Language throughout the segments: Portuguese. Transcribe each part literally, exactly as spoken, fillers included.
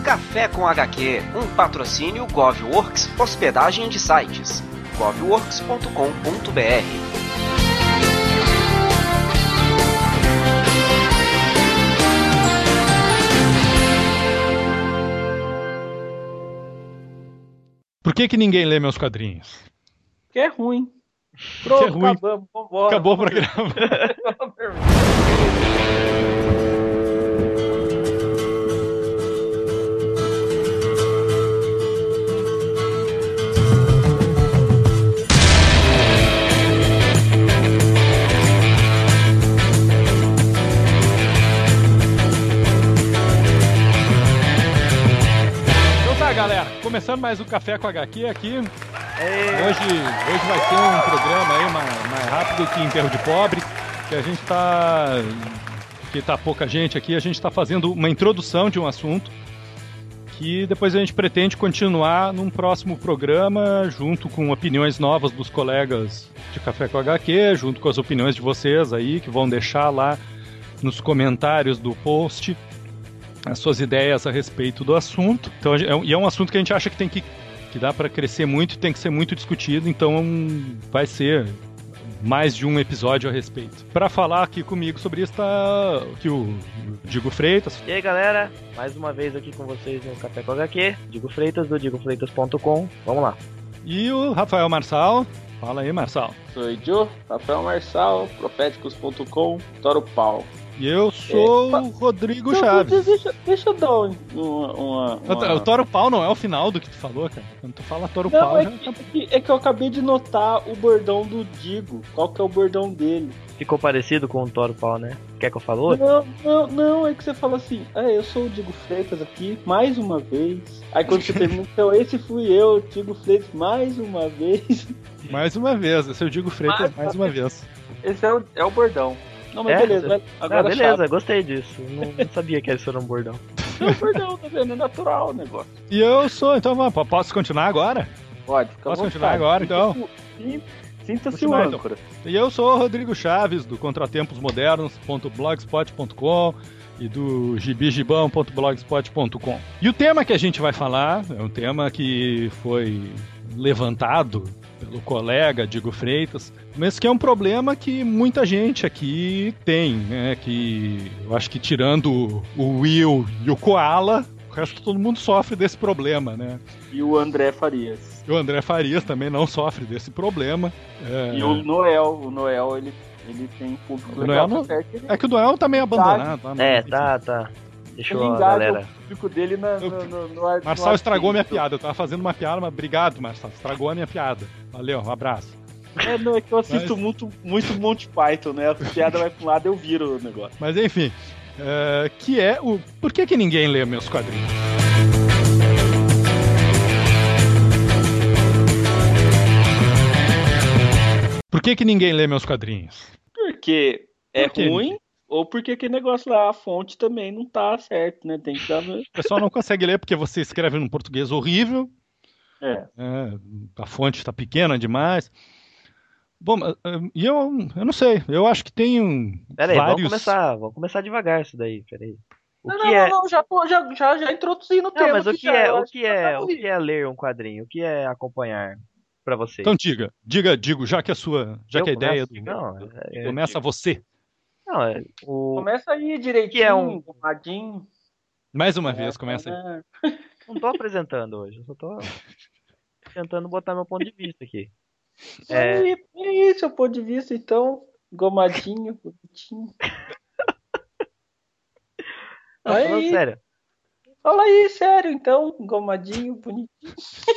Café com agá quê, um patrocínio GovWorks, hospedagem de sites, govworks ponto com ponto br. Por que que ninguém lê meus quadrinhos? Porque é ruim. Pronto, que é ruim. acabamos, vambora. Acabou o programa. Então tá, galera. Começando mais o Café com agá quê aqui. Hoje, hoje vai ser um programa aí mais, mais rápido que Enterro de Pobre, que a gente tá, que tá pouca gente aqui, a gente tá fazendo uma introdução de um assunto que depois a gente pretende continuar num próximo programa, junto com opiniões novas dos colegas de Café com agá quê, junto com as opiniões de vocês aí, que vão deixar lá nos comentários do post as suas ideias a respeito do assunto. Então, e é um assunto que a gente acha que tem que que dá para crescer muito e tem que ser muito discutido, então vai ser mais de um episódio a respeito. Para falar aqui comigo sobre isso tá aqui o Digo Freitas. E aí, galera, mais uma vez aqui com vocês no Café com agá quê, Digo Freitas do digo freitas ponto com. Vamos lá. E o Rafael Marçal. Fala aí, Marçal. Sou eu, Rafael Marçal, proféticos ponto com, Toro Pau. E eu sou é, o Rodrigo não, Chaves. Deixa, deixa eu dar uma, uma, uma... O Toro Pau não é o final do que tu falou, cara. Quando tu fala Toro não, Pau... É, já... que, é, que, é que eu acabei de notar o bordão do Digo. Qual que é o bordão dele? Ficou parecido com o Toro Pau, né? Quer que eu fale? Não, não, não, é que você fala assim, ah, eu sou o Digo Freitas aqui, mais uma vez. Aí quando você termina, então esse fui eu, Digo Freitas, mais uma vez. Mais uma vez, esse é o Digo Freitas mais, mais uma vez. Esse é o, é o bordão. Não, mas é? beleza. Vai, agora ah, beleza, chato. Gostei disso. Não, não sabia que isso era um bordão. É um bordão, tá vendo? É natural o negócio. E eu sou, então, posso continuar agora? Pode, fica Posso continuar agora, então? Sinta-se o âncora. E eu sou o Rodrigo Chaves, do contratempos modernos ponto blogspot ponto com e do gibigibão ponto blogspot ponto com. E o tema que a gente vai falar é um tema que foi levantado pelo colega Digo Freitas, mas que é um problema que muita gente aqui tem, né? Que eu acho que tirando o Will e o Koala, o resto todo mundo sofre desse problema, né? E o André Farias. E o André Farias também não sofre desse problema. É... E o Noel, o Noel, ele, ele tem público o legal. Noel não... certo, ele... É que o Noel tá meio abandonado. Tá, é, tá, tá. Deixou ele a galera... o público dele na, no, no, no ar, Marçal no estragou minha piada. Eu tava fazendo uma piada, mas obrigado, Marçal. Estragou a minha piada. Valeu, um abraço. É, não, é que eu assisto mas... muito, muito Monty Python, né? A piada vai pro lado, eu viro o negócio. Mas enfim, uh, que é o... Por que que ninguém lê meus quadrinhos? Por que que ninguém lê meus quadrinhos? Porque é Por ruim, ou porque aquele negócio lá, a fonte também não tá certo, né? Tem que dar... O pessoal não consegue ler porque você escreve num português horrível. É. É, a fonte está pequena demais. Bom, e eu, eu não sei, eu acho que tem um. Peraí, vários... vamos começar, vamos começar devagar isso daí, peraí. O não, que não, é... não, já, já, já, já introduzi no não, tema. Mas o que já, é, o que é, tá o que é ler um quadrinho? O que é acompanhar pra você? Então diga, diga, digo, já que a sua, já eu que a ideia começo? do, não, é, começa é, você. Não, é, o... Começa aí direitinho, que é um... arrumadinho. Mais uma é, vez, começa aí. Não tô apresentando hoje, eu só tô tentando botar meu ponto de vista aqui. É, é... é isso, o ponto de vista, então, gomadinho, bonitinho. Não, aí, falando sério. Fala aí, sério, então, gomadinho, bonitinho.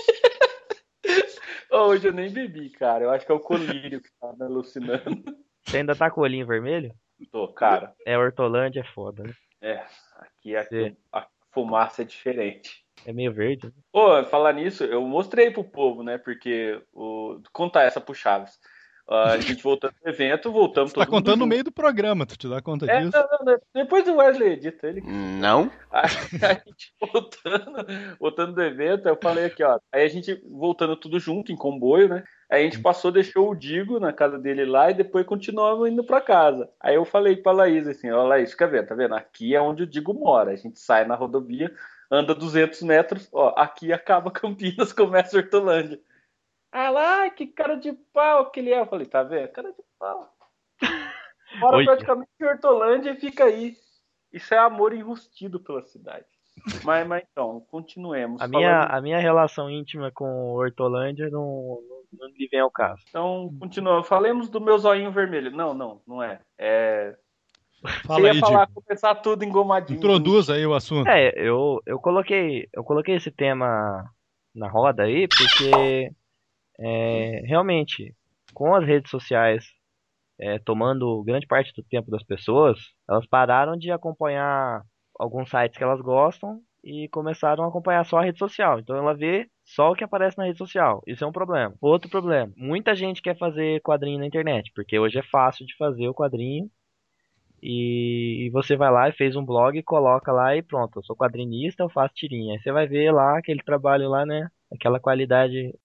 Hoje eu nem bebi, cara, eu acho que é o colírio que tá me alucinando. Você ainda tá com o olhinho vermelho? Tô, cara. É, Hortolândia é foda, né? É, aqui, aqui a fumaça é diferente. É meio verde, né? Pô, falar nisso, eu mostrei pro povo, né? Porque o... contar essa pro Chaves. Uh, a gente voltando do evento, voltamos Você todo tá contando no junto. meio do programa, tu te dá conta é, disso? Não, não, não. Depois do Wesley edita ele. Não. Aí, a gente voltando, voltando do evento, eu falei aqui, ó. Aí a gente voltando tudo junto, em comboio, né? Aí a gente passou, deixou o Digo na casa dele lá e depois continuava indo pra casa. Aí eu falei pra Laís assim, ó, Laís, fica vendo, tá vendo? Aqui é onde o Digo mora. A gente sai na rodovia, anda duzentos metros, ó, aqui acaba Campinas, começa Hortolândia. Ah lá, que cara de pau que ele é. Eu falei, tá vendo? Cara de pau. Mora Oi. praticamente em Hortolândia e fica aí. Isso é amor enrustido pela cidade. Mas, mas então, continuemos. A minha, falando... a minha relação íntima com Hortolândia não, não, não lhe vem ao caso. Então, continuamos. Falemos do meu zoinho vermelho. Não, não, não é. É... Fala Você ia aí, falar, Diego. começar tudo engomadinho. Introduz aí o assunto. É, eu, eu coloquei eu coloquei esse tema na roda aí porque é, realmente com as redes sociais é, tomando grande parte do tempo das pessoas, elas pararam de acompanhar alguns sites que elas gostam e começaram a acompanhar só a rede social. Então ela vê só o que aparece na rede social. Isso é um problema. Outro problema, muita gente quer fazer quadrinho na internet, porque hoje é fácil de fazer o quadrinho. E você vai lá e fez um blog, coloca lá e pronto, eu sou quadrinista, eu faço tirinha. Aí você vai ver lá aquele trabalho lá, né? Aquela qualidade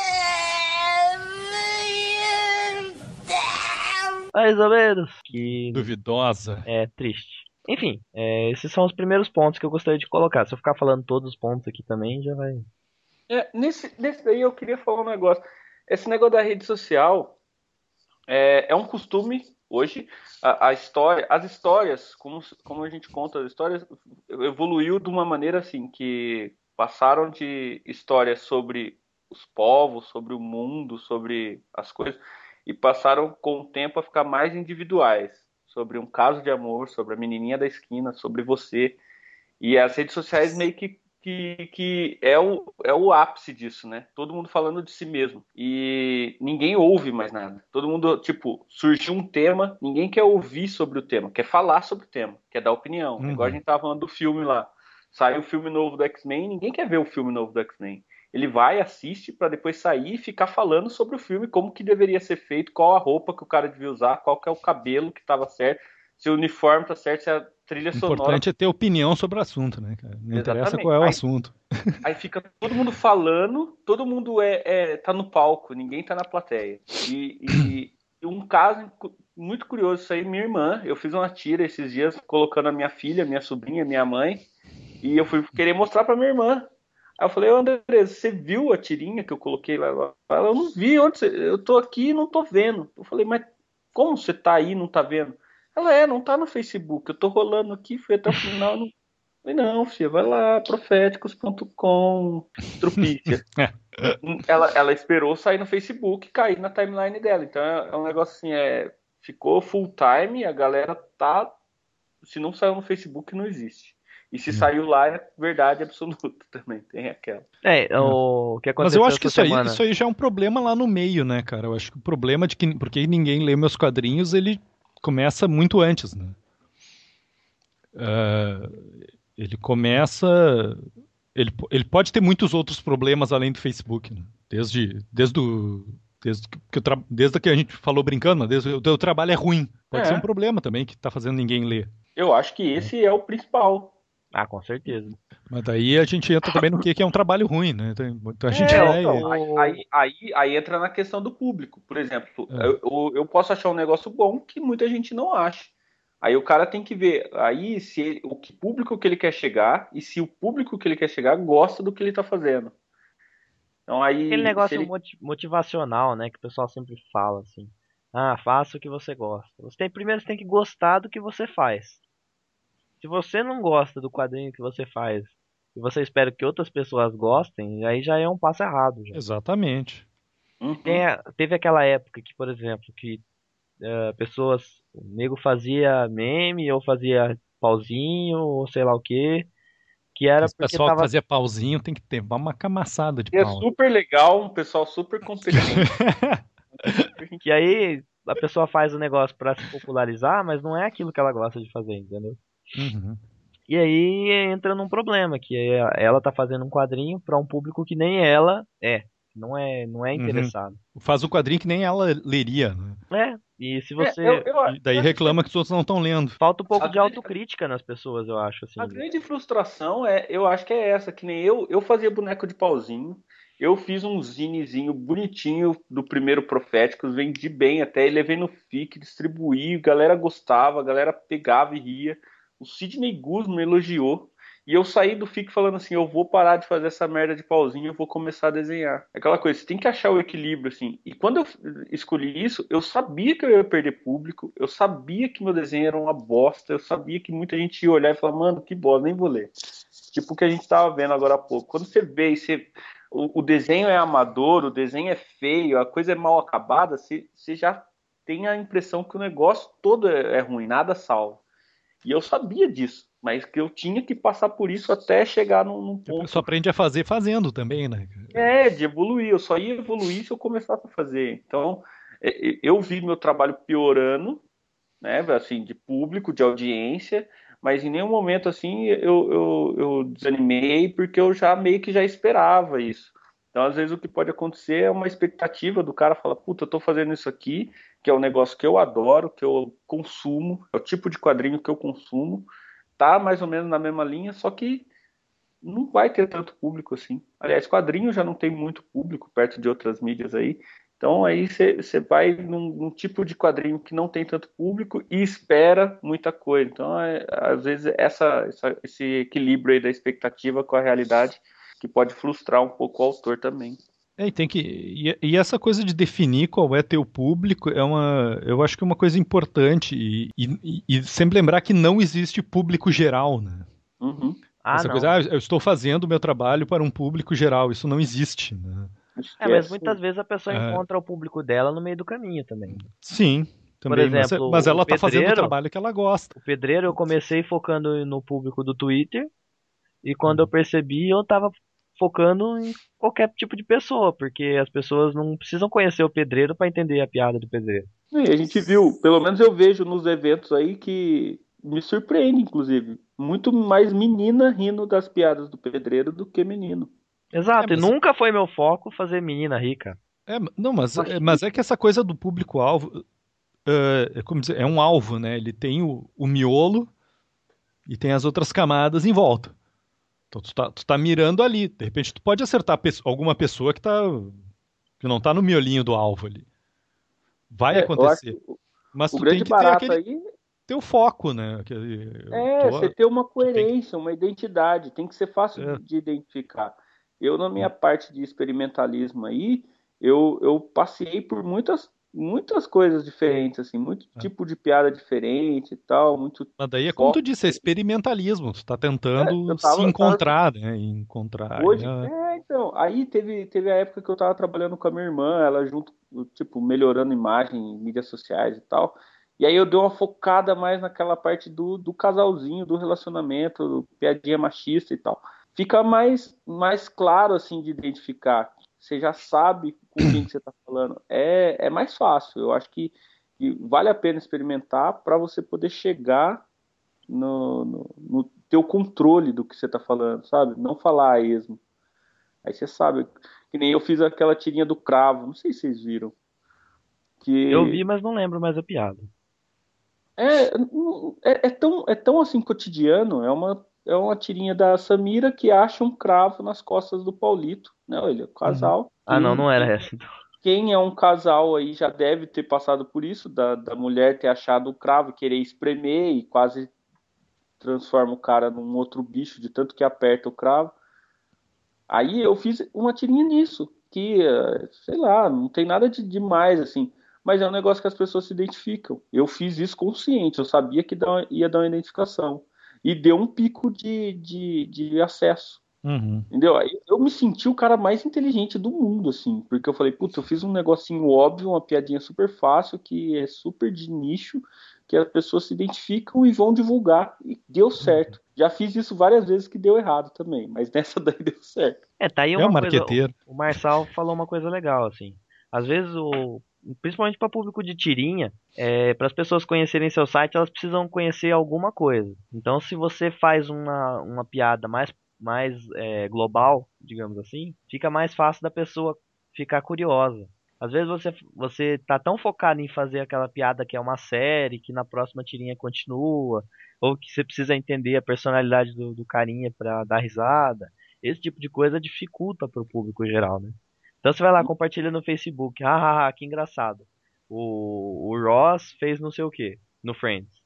mais ou menos que Duvidosa. é triste. Enfim, é, esses são os primeiros pontos que eu gostaria de colocar. Se eu ficar falando todos os pontos aqui também, já vai. É, nesse, nesse daí eu queria falar um negócio. Esse negócio da rede social é, é um costume hoje. A, a história, as histórias, como, como a gente conta as histórias, evoluiu de uma maneira assim, que passaram de histórias sobre os povos, sobre o mundo, sobre as coisas, e passaram com o tempo a ficar mais individuais, sobre um caso de amor, sobre a menininha da esquina, sobre você. E as redes sociais meio que, que, que é, o, é o ápice disso, né? Todo mundo falando de si mesmo. E ninguém ouve mais nada. Todo mundo, tipo, surgiu um tema, ninguém quer ouvir sobre o tema, quer falar sobre o tema, quer dar opinião. Uhum. Igual a gente tava falando do filme lá. Saiu o filme novo do X-Men, ninguém quer ver o filme novo do X-Men. Ele vai, assiste, para depois sair e ficar falando sobre o filme, como que deveria ser feito, qual a roupa que o cara devia usar, qual que é o cabelo que estava certo, se o uniforme tá certo, se a trilha O sonora... importante é ter opinião sobre o assunto, né, cara? Não interessa Exatamente. qual é o Aí- assunto. Aí fica todo mundo falando, todo mundo é, é- tá no palco, ninguém tá na plateia. E, e- e um caso cu- muito curioso, isso aí, minha irmã, eu fiz uma tira esses dias colocando a minha filha, minha sobrinha, minha mãe, e eu fui querer mostrar pra minha irmã. Aí eu falei, ô Andresa, você viu a tirinha que eu coloquei lá? Ela, eu não vi, onde você... eu tô aqui e não tô vendo. Eu falei, mas como você tá aí e não tá vendo? Ela, é, não tá no Facebook, eu tô rolando aqui, fui até o final, não falei, não, filha, vai lá, proféticos ponto com, Trupícia. ela, ela esperou sair no Facebook e cair na timeline dela. Então é, é um negócio assim, é, ficou full time, a galera tá. Se não saiu no Facebook, não existe. E se saiu lá, é verdade absoluta também. Tem aquela. É, o que Mas aconteceu eu acho que essa isso aí, semana. isso aí já é um problema lá no meio, né, cara? Eu acho que o problema de que porque ninguém lê meus quadrinhos, ele começa muito antes, né? Ah, ele começa. Ele, ele pode ter muitos outros problemas além do Facebook, né? Desde, desde, o, desde, que eu tra- desde que a gente falou brincando, né? Desde o teu trabalho é ruim. Pode É. ser um problema também que tá fazendo ninguém ler. Eu acho que esse é o principal. Ah, com certeza. Mas daí a gente entra também no que, que é um trabalho ruim, né? Então, então a gente É, vai. então, aí, aí, aí, aí entra na questão do público. Por exemplo, É. eu, eu, eu posso achar um negócio bom que muita gente não acha. Aí o cara tem que ver aí se ele- o que público que ele quer chegar e se o público que ele quer chegar gosta do que ele tá fazendo. Então aí Aquele se negócio ele... moti- motivacional, né? Que o pessoal sempre fala assim. Ah, faça o que você gosta. Você tem, primeiro você tem que gostar do que você faz. Se você não gosta do quadrinho que você faz e você espera que outras pessoas gostem, aí já é um passo errado. Já. Exatamente. Uhum. Tem a- teve aquela época que, por exemplo, que eh, pessoas, o nego fazia meme ou fazia pauzinho ou sei lá o que, que era Esse porque pessoal que tava. fazia pauzinho tem que ter uma camaçada de E é pau. super legal, um pessoal super competente. Que aí a pessoa faz o negócio pra se popularizar, mas não é aquilo que ela gosta de fazer, entendeu? Uhum. E aí entra num problema, que é- ela tá fazendo um quadrinho pra um público que nem ela é, não é, não é Uhum. interessado. Faz um quadrinho que nem ela leria, né? É, e se É, você eu, eu, E daí eu acho reclama que os outros não estão lendo. falta um pouco A de grande- autocrítica nas pessoas, eu acho assim. A grande frustração é, eu acho que é essa, que nem eu, eu fazia boneco de pauzinho, eu fiz um zinezinho bonitinho do primeiro Proféticos, vendi bem até, e levei no F I C, distribuí, a galera gostava, a galera pegava e ria. O Sidney Guzman elogiou. E eu saí do F I C falando assim, eu vou parar de fazer essa merda de pauzinho, eu vou começar a desenhar. Aquela coisa, você tem que achar o equilíbrio, assim. E quando eu escolhi isso, eu sabia que eu ia perder público, eu sabia que meu desenho era uma bosta, eu sabia que muita gente ia olhar e falar, mano, que bosta, nem vou ler. Tipo o que a gente tava vendo agora há pouco. Quando você vê e você, o, o desenho é amador, o desenho é feio, a coisa é mal acabada, você, você já tem a impressão que o negócio todo é, é ruim, nada salva. E eu sabia disso, mas que eu tinha que passar por isso até chegar num, num A pessoa ponto. aprende a fazer fazendo também, né? É, de evoluir. Eu só ia evoluir se eu começasse a fazer. Então, é, eu vi meu trabalho piorando, né? Assim, de público, de audiência, mas em nenhum momento assim eu, eu, eu desanimei, porque eu já meio que já esperava isso. Então, às vezes, o que pode acontecer é uma expectativa do cara falar, puta, eu tô fazendo isso aqui, que é um negócio que eu adoro, que eu consumo, é o tipo de quadrinho que eu consumo, tá mais ou menos na mesma linha, só que não vai ter tanto público assim. Aliás, quadrinho já não tem muito público perto de outras mídias aí. Então aí você vai num, num tipo de quadrinho que não tem tanto público e espera muita coisa. Então, é, às vezes, essa, essa, esse equilíbrio aí da expectativa com a realidade que pode frustrar um pouco o autor também. É, e tem que e, e essa coisa de definir qual é teu público é uma, eu acho que é uma coisa importante e, e, e sempre lembrar que não existe público geral, né? Uhum. Ah, Essa coisa, não. ah, eu estou fazendo o meu trabalho para um público geral, isso não existe, né? É, mas Esquece. muitas vezes a pessoa É, encontra o público dela no meio do caminho também. sim, Por também, mas, exemplo, mas o ela está fazendo o pedreiro, trabalho que ela gosta. o pedreiro eu comecei focando no público do Twitter e quando eu Uhum. percebi eu tava focando em qualquer tipo de pessoa, porque as pessoas não precisam conhecer o pedreiro para entender a piada do pedreiro. E a gente viu, pelo menos eu vejo nos eventos aí que me surpreende, inclusive, muito mais menina rindo das piadas do pedreiro do que menino. É, Exato, e mas, nunca foi meu foco fazer menina rica. é, não, mas, Eu é, achei. mas é que essa coisa do público-alvo é, é como dizer, é um alvo, né? Ele tem o, o miolo e tem as outras camadas em volta. Então tu tá, tu tá mirando ali. De repente tu pode acertar pesso- alguma pessoa que, tá, que não tá no miolinho do alvo ali. Vai É, eu acho que acontecer. Mas o tu tem grande que ter barato aquele aí teu foco, né? Aquele, eu é você tô, ter uma tu tem que. coerência, uma identidade, tem que ser fácil É, de identificar. Eu, na minha parte de experimentalismo aí, eu, eu passei por muitas, muitas coisas diferentes, assim, muito é. tipo de piada diferente e tal, muito Mas daí é como tu foco disse, é diferente. experimentalismo. Tu tá É, tentando eu se tava, eu tava encontrar, né? E encontrar. aí hoje, é- é, então, aí teve, teve a época que eu tava trabalhando com a minha irmã, ela junto, tipo, melhorando imagem em mídias sociais e tal. E aí eu dei uma focada mais naquela parte do, do casalzinho, do relacionamento, do piadinha machista e tal. Fica mais, mais claro, assim, de identificar. Você já sabe com quem que você tá falando. É, é mais fácil. Eu acho que, que vale a pena experimentar para você poder chegar no, no, no teu controle do que você tá falando, sabe? Não falar a esmo. Aí você sabe, que nem eu fiz aquela tirinha do cravo, não sei se vocês viram, Eu vi, que mas não lembro mais a piada. é, é, é tão, é tão assim cotidiano, é uma, é uma tirinha da Samira que acha um cravo nas costas do Paulito, né? Olha, Uhum. casal. Ah, não, Quem, não era quem, essa então. quem é um casal aí já deve ter passado por isso, da, da mulher ter achado o cravo, querer espremer e quase transforma o cara num outro bicho de tanto que aperta o cravo. Aí eu fiz uma tirinha nisso, que, eh, sei lá, não tem nada de demais, assim, mas é um negócio que as pessoas se identificam. Eu fiz isso consciente, eu sabia que dá- ia dar uma identificação. E deu um pico de, de, de acesso, Uhum. entendeu? Aí eu me senti o cara mais inteligente do mundo, assim, porque eu falei, puta, eu fiz um negocinho óbvio, uma piadinha super fácil, que é super de nicho, que as pessoas se identificam e vão divulgar, e deu certo. Já fiz isso várias vezes que deu errado também, mas nessa daí deu certo. É, tá aí É o uma coisa. marqueteiro. O Marçal falou uma coisa legal, assim. Às vezes, o, principalmente para público de tirinha, é, para as pessoas conhecerem seu site, elas precisam conhecer alguma coisa. Então, se você faz uma, uma piada mais, mais é, global, digamos assim, fica mais fácil da pessoa ficar curiosa. Às vezes você, você tá tão focado em fazer aquela piada que é uma série, que na próxima tirinha continua, ou que você precisa entender a personalidade do, do carinha para dar risada. Esse tipo de coisa dificulta para o público geral, né? Então você vai lá, compartilha no Facebook. Ah, ah, ah, que engraçado. O, o Ross fez não sei o que no Friends.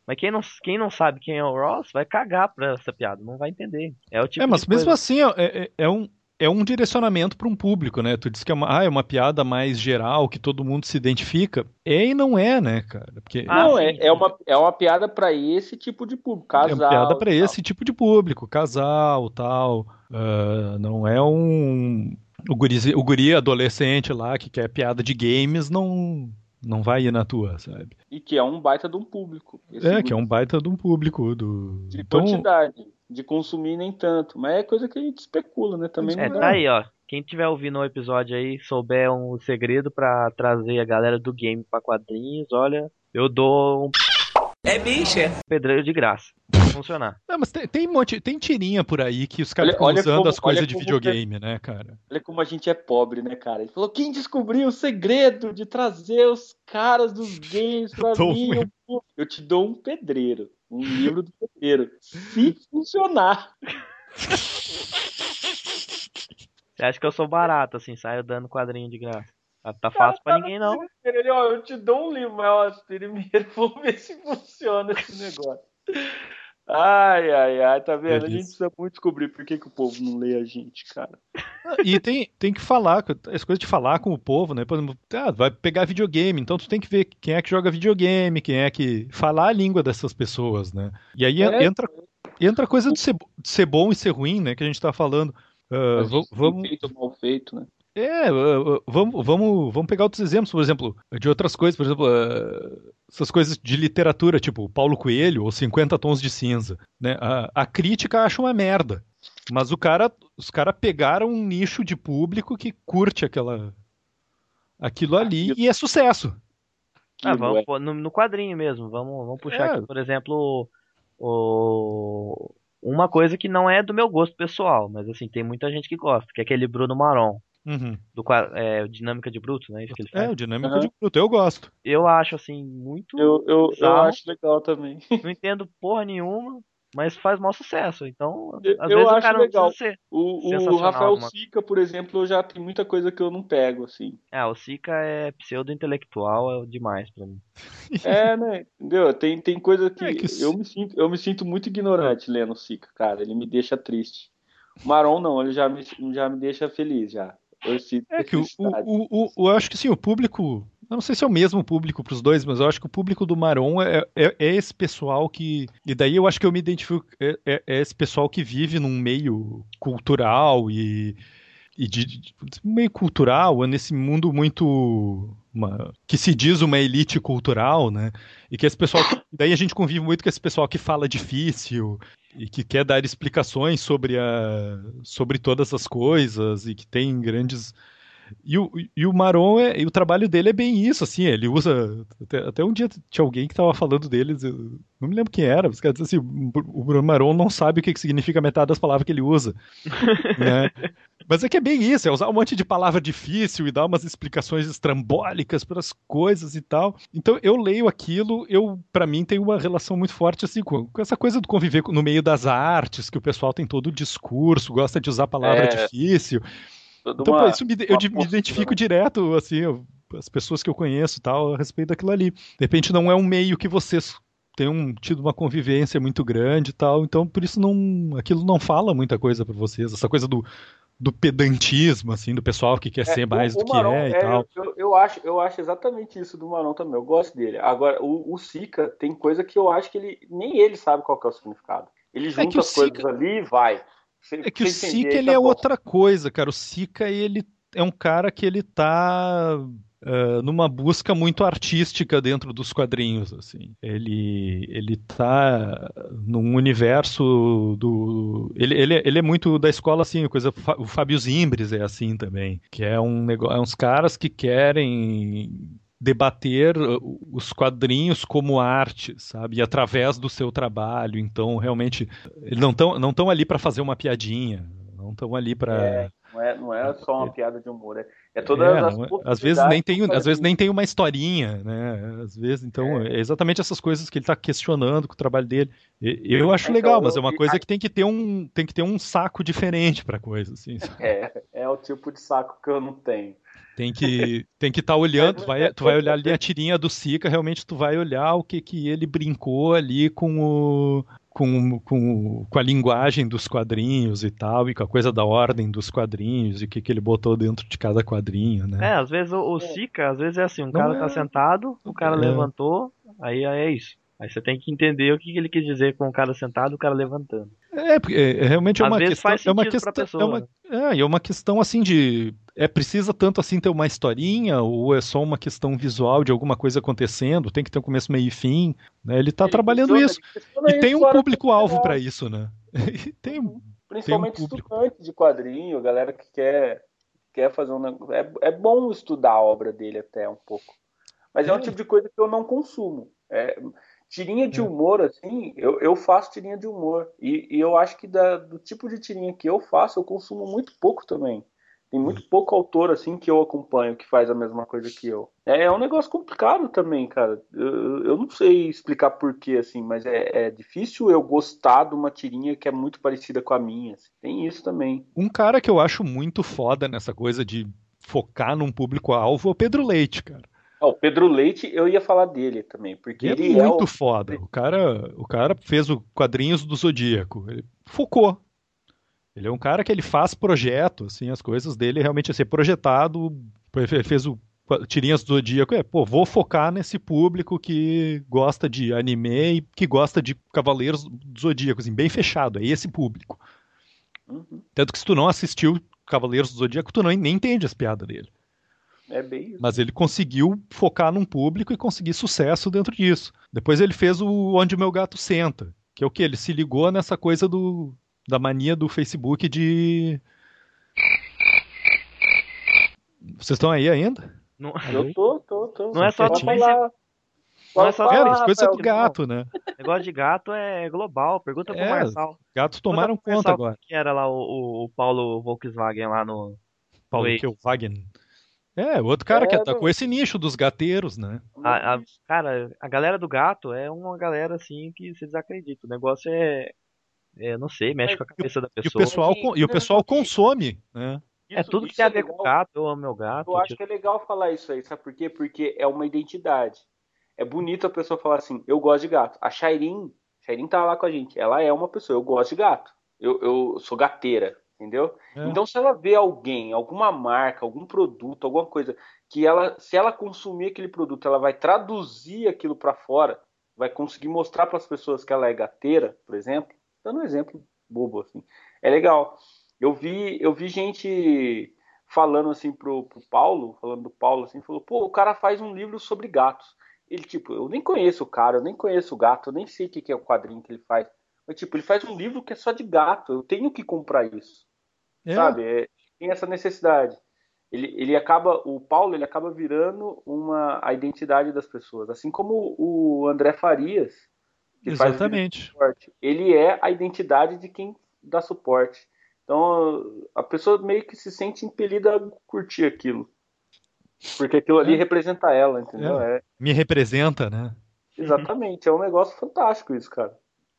Mas quem não, quem não sabe quem é o Ross vai cagar pra essa piada, não vai entender. É o tipo É, mas de mesmo coisa. assim é, é, é um, é um direcionamento para um público, né? Tu disse que é uma, ah, é uma piada mais geral, que todo mundo se identifica. É e não é, né, cara? Porque Ah, Não, é, sim, é, sim. uma, é uma piada pra esse tipo de público, é uma piada casal para e tal. esse tipo de público, casal, tal. Ah, não é um o guri, o guri adolescente lá que quer piada de games, não não vai ir na tua, sabe? E que é um baita de um público, esse É, que é um guri. baita de um público do. De Então, quantidade, de consumir nem tanto. Mas é coisa que a gente especula, né? Também É, não tá é. aí, ó. Quem tiver ouvindo o episódio aí, souber um segredo pra trazer a galera do game pra quadrinhos, olha, eu dou um É bicha. pedreiro de graça. Vai funcionar. não, mas tem, tem, um monte, tem tirinha por aí que os caras Olha, ficam olha usando como, as olha coisas de como, videogame, né, cara? olha como a gente é pobre, né, cara? Ele falou: quem descobriu o segredo de trazer os caras dos games pra Tô- mim? Eu, eu te dou um pedreiro, um livro do pedreiro. Se funcionar. Você acha que eu sou barato, assim, saio dando quadrinho de graça? Tá, tá O cara fácil pra tá no ninguém, não. desespero. Ele, ó, eu te dou um livro, mas ó, primeiro vou ver se funciona esse negócio. Ai, ai, ai, tá vendo? A gente Delícia. precisa muito descobrir por que, que o povo não lê a gente, cara. Ah, E tem, tem que falar, as coisas de falar com o povo, né? Por exemplo, ah, vai pegar videogame, então tu tem que ver quem é que joga videogame, quem é que. Falar a língua dessas pessoas, né? E aí en- É, entra, entra a coisa de ser, de ser bom e ser ruim, né? Que a gente tá falando. Ah, às va- vezes bem vamos. feito ou mal feito, né? É, ah, ah, vamos, vamos, vamos pegar outros exemplos, por exemplo, de outras coisas, por exemplo, ah, essas coisas de literatura, tipo Paulo Coelho ou cinquenta Tons de Cinza, né? A, a crítica acha uma merda, mas o cara, os caras pegaram um nicho de público que curte aquela, aquilo ali Aquilo, e é sucesso. Ah, aquilo vamos é. pôr no, no quadrinho mesmo. Vamos, vamos puxar aqui, É, por exemplo, o, uma coisa que não é do meu gosto pessoal, mas assim, tem muita gente que gosta, que é aquele Bruno Maron, uhum. do qua- é, Dinâmica de Bruto, né? Isso que ele É, faz. o Dinâmica de Aham. Bruto, eu gosto. Eu acho, assim, muito Eu, eu, eu bizarro, acho legal também. não entendo porra nenhuma, mas faz maior sucesso. Então, Eu, às eu vezes o acho cara não precisa legal. ser O, o sensacional Rafael alguma. Sica, por exemplo, já tem muita coisa que eu não pego, assim. Ah, o Sika é pseudo-intelectual, é demais pra mim. É, né? Entendeu? Tem, tem coisa É que que eu os- me sinto, eu me sinto muito ignorante lendo o Sica, cara. Ele me deixa triste. O Maron não, ele já me, já me deixa feliz já. Eu sinto é que o, felicidade. o, o, o- eu acho que sim, o público. Eu não sei se é o mesmo público para os dois, mas eu acho que o público do Maron é, é, é esse pessoal que. E daí eu acho que eu me identifico. É, é- é esse pessoal que vive num meio cultural e, e de, de- meio cultural, é nesse mundo muito. Uma- que se diz uma elite cultural, né? E que esse pessoal. Daí a gente convive muito com esse pessoal que fala difícil e que quer dar explicações sobre, a, sobre todas as coisas e que tem grandes. E o, e o Maron, é, e o trabalho dele é bem isso, assim, ele usa. Até, até um dia tinha alguém que estava falando deles, eu não me lembro quem era, mas quer dizer assim, o Bruno Maron não sabe o que que significa metade das palavras que ele usa, né? Mas é que é bem isso, é usar um monte de palavra difícil e dar umas explicações estrambólicas para as coisas e tal. Então eu leio aquilo, eu para mim tem uma relação muito forte assim com, com essa coisa do conviver no meio das artes, que o pessoal tem todo o discurso, gosta de usar palavra É, difícil. toda Então, pô, uma, isso me, eu uma de- me postura, identifico né? direto, assim, eu- as pessoas que eu conheço e tal, a respeito daquilo ali. De repente não é um meio que vocês tenham tido uma convivência muito grande e tal, então por isso não, aquilo não fala muita coisa pra vocês, essa coisa do, do pedantismo, assim, do pessoal que quer É, ser mais o, do o que Maron, é e é, eu, tal. eu, eu acho, eu acho exatamente isso do Maron também. Eu gosto dele. Agora, o, o Sica tem coisa que eu acho que ele nem ele sabe qual que é o significado. Ele É que junta o as coisas Sika, ali e vai. Você, é que o você entender, Sika aí ele tá é bom. outra coisa, cara. O Sika ele é um cara que ele tá ah, numa busca muito artística dentro dos quadrinhos, assim. Ele ele tá num universo do ele, ele, ele é muito da escola assim, coisa o Fábio Zimbres é assim também, que é um negócio, é uns caras que querem debater uh, os quadrinhos como arte, sabe? E através do seu trabalho. Então, realmente, eles não estão não estão ali para fazer uma piadinha, não estão ali É, para não é, não é só uma piada de humor, é, é todas é, as não, é- às vezes nem possibilidades do tem, às vezes nem quadrinho. tem uma historinha, né? Às vezes, então, é exatamente essas coisas que ele está questionando com o trabalho dele. E- Eu acho Então, legal, mas é eu, uma coisa que tem que ter um, tem que ter um saco diferente para coisa, assim. é, é o tipo de saco que eu não tenho. Tem que tem que estar olhando, tu vai, tu vai olhar ali a tirinha do Sica, realmente tu vai olhar o que, que ele brincou ali com o com, com, com a linguagem dos quadrinhos e tal, e com a coisa da ordem dos quadrinhos, e o que, que ele botou dentro de cada quadrinho, né? É, às vezes o, o Sica, às vezes é assim, um Não cara é- tá sentado, o cara é. levantou, aí, aí é isso. Aí você tem que entender o que que ele quis dizer com o cara sentado e o cara levantando. É, porque é, é realmente é Às uma vezes questão, faz é uma sentido pra questão, é pessoa, uma, né? é, e é uma questão assim de, é precisa tanto assim ter uma historinha ou é só uma questão visual de alguma coisa acontecendo, tem que ter um começo, meio e fim, né? Ele tá Ele trabalhando questiona, isso ele questiona e tem isso um fora público-alvo da para isso, né? E tem, Uhum. tem um Principalmente público. estudante de quadrinho, galera que quer, quer fazer um negócio. É, é bom estudar a obra dele até um pouco. Mas é um É, tipo de coisa que eu não consumo. É, tirinha de é. humor, assim, eu, eu faço tirinha de humor. E, e eu acho que da- do tipo de tirinha que eu faço, eu consumo muito pouco também. Tem muito pouco autor, assim, que eu acompanho, que faz a mesma coisa que eu. É, é um negócio complicado também, cara. Eu, eu não sei explicar porquê, assim, mas é, é difícil eu gostar de uma tirinha que é muito parecida com a minha. Assim. Tem isso também. Um cara que eu acho muito foda nessa coisa de focar num público-alvo é o Pedro Leite, cara. Ó, o Pedro Leite, eu ia falar dele também, porque Ele é ele é muito o. foda. O cara, o cara fez o quadrinhos do Zodíaco. Ele focou. Ele é um cara que ele faz projeto, assim, as coisas dele realmente é ser projetado. Ele fez o tirinhas do Zodíaco. É, pô, vou focar nesse público que gosta de anime e que gosta de Cavaleiros do Zodíaco, assim, bem fechado. É esse público. Uhum, Tanto que se tu não assistiu Cavaleiros do Zodíaco, tu não, nem entende as piadas dele. é bem isso. Mas ele conseguiu focar num público e conseguir sucesso dentro disso. Depois ele fez o Onde o Meu Gato Senta, que é o que? Ele se ligou nessa coisa do, da mania do Facebook de. Vocês estão aí ainda? Não, Eu tô, tô, tô. não é só do Pode quietinho. falar. não é Pode só do É, falar, as coisas Rafael. do gato, né? negócio de gato é global. Pergunta pro É, Marçal. gatos Pergunta tomaram pro conta Marçal como agora. que era lá o, o, o Paulo Volkswagen lá no, no Paulo Waze. Kilwagen. É, outro cara que É, atacou meu, esse nicho dos gateiros, né? A, a- cara, a galera do gato é uma galera assim que você desacredita. O negócio é, é, não sei, mexe mas com a cabeça da E o pessoa. é pessoal, que con- e o pessoal consome, né? É isso, tudo que tem isso a é ver com legal. gato. Eu amo meu Eu gato. acho Tipo, que é legal falar isso aí, sabe por quê? Porque é uma identidade. É bonito a pessoa falar assim, eu gosto de gato. A Shairin, Shairin tá lá com a gente, ela é uma pessoa, eu gosto de gato. Eu, eu sou gateira, entendeu? É. Então se ela vê alguém, alguma marca, algum produto, alguma coisa, que ela, se ela consumir aquele produto, ela vai traduzir aquilo para fora, vai conseguir mostrar para as pessoas que ela é gateira, por exemplo, dando um exemplo bobo assim. É legal. Eu vi, eu vi gente falando assim pro, pro Paulo, falando do Paulo assim, falou, pô, o cara faz um livro sobre gatos. Ele, tipo, eu nem conheço o cara, eu nem conheço o gato, eu nem sei o que que é o quadrinho que ele faz. Mas, tipo, ele faz um livro que é só de gato, eu tenho que comprar isso, É, sabe? É, tem essa necessidade. Ele, ele acaba, o Paulo, ele acaba virando uma, a identidade das pessoas. Assim como o André Farias, que faz o vídeo de exatamente. suporte. Ele é a identidade de quem dá suporte. Então, a pessoa meio que se sente impelida a curtir aquilo. Porque aquilo ali É, representa ela, é. entendeu? É, Me representa, né? exatamente. É um negócio fantástico isso, cara.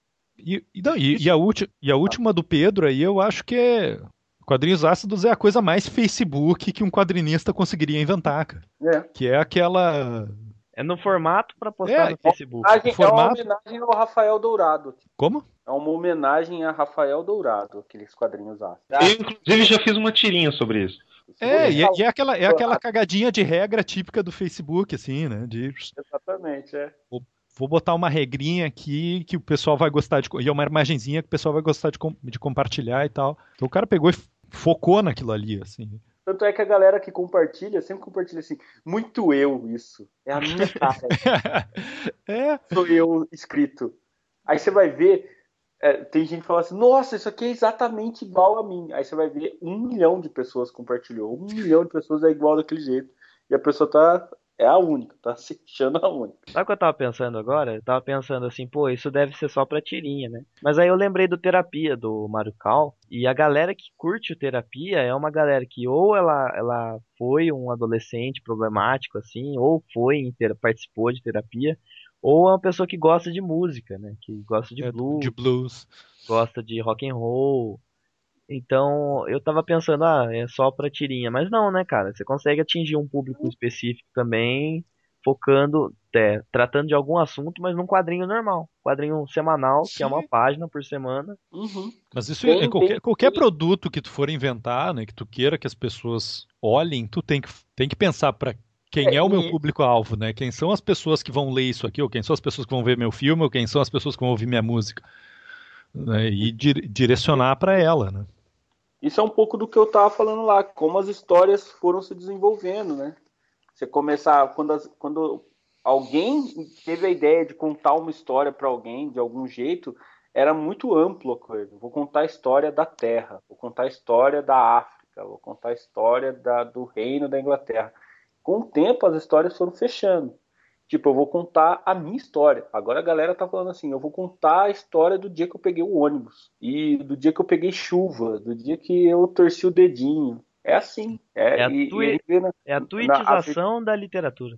E, e, não, e, e Difícil. a ulti, e a última do Pedro aí, eu acho que é. Quadrinhos ácidos é a coisa mais Facebook que um quadrinista conseguiria inventar, cara. É. Que é aquela. é no formato pra postar É, no Facebook. o É uma formato. homenagem ao Rafael Dourado. Como? É uma homenagem a Rafael Dourado, aqueles quadrinhos ácidos. Eu, inclusive, já fiz uma tirinha sobre isso. Se É, você e é, falar e é aquela, é aquela Dourado, cagadinha de regra típica do Facebook, assim, né? De exatamente, é. vou, vou botar uma regrinha aqui que o pessoal vai gostar de. E é uma imagenzinha que o pessoal vai gostar de, com- de compartilhar e tal. Então o cara pegou e f- focou naquilo ali, assim. Tanto é que a galera que compartilha, sempre compartilha assim, muito eu isso. É a minha cara. É, Sou eu escrito. Aí você vai ver, é, tem gente que fala assim, nossa, isso aqui é exatamente igual a mim. Aí você vai ver, um milhão de pessoas compartilhou. Um milhão de pessoas é igual daquele jeito. E a pessoa tá. É a única, tá se achando a única. Sabe o que eu tava pensando agora? Eu tava pensando assim, pô, isso deve ser só pra tirinha, né? Mas aí eu lembrei do Terapia, do Mario Cal, e a galera que curte o Terapia é uma galera que ou ela, ela foi um adolescente problemático, assim, ou foi, em ter- participou de terapia, ou é uma pessoa que gosta de música, né? Que gosta de é de blues, blues. gosta de rock and roll. Então, eu tava pensando, ah, é só pra tirinha. Mas não, né, cara? Você consegue atingir um público específico também, focando, é, tratando de algum assunto, mas num quadrinho normal. Quadrinho semanal, que é uma Sim. página por semana. Uhum. Mas isso é Tem, qualquer, tem, qualquer tem. produto que tu for inventar, né, que tu queira que as pessoas olhem, tu tem que, tem que pensar para quem É, é o meu e público-alvo, né? Quem são as pessoas que vão ler isso aqui, ou quem são as pessoas que vão ver meu filme, ou quem são as pessoas que vão ouvir minha música, né? E dir- direcionar para ela, né? isso é um pouco do que eu tava falando lá, como as histórias foram se desenvolvendo, né? Você começar, quando, as- quando alguém teve a ideia de contar uma história para alguém de algum jeito, era muito amplo a coisa. Vou contar a história da Terra, vou contar a história da África, vou contar a história da, do reino da Inglaterra. Com o tempo, as histórias foram fechando. Tipo, eu vou contar a minha história. Agora a galera tá falando assim, eu vou contar a história do dia que eu peguei o ônibus, e do dia que eu peguei chuva, do dia que eu torci o dedinho. É assim. É É, a, e, e a tui... gente vê na, é a na, as tuitização da literatura.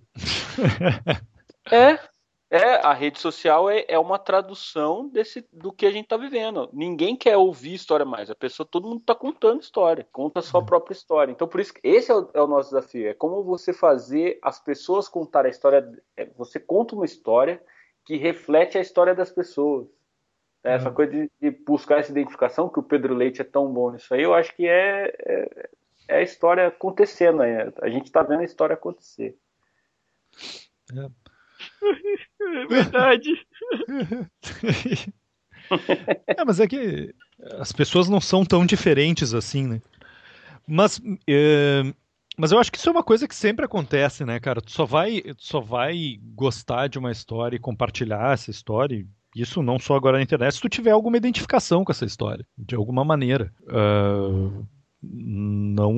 É, é, a rede social é, é uma tradução desse, do que a gente está vivendo. Ninguém quer ouvir história mais. A pessoa, todo mundo está contando história, conta a sua própria história. Então, por isso que esse é o, é o nosso desafio. É como você fazer as pessoas contar a história. É, você conta uma história que reflete a história das pessoas. É, essa coisa de, de buscar essa identificação, que o Pedro Leite é tão bom nisso aí, eu acho que é, é, é a história acontecendo. Né? A gente está vendo a história acontecer. É verdade. É, mas é que as pessoas não são tão diferentes assim, né? Mas, é, mas eu acho que isso é uma coisa que sempre acontece, né, cara? Tu só vai, tu só vai gostar de uma história e compartilhar essa história, e isso não só agora na internet, se tu tiver alguma identificação com essa história, de alguma maneira. Ah, não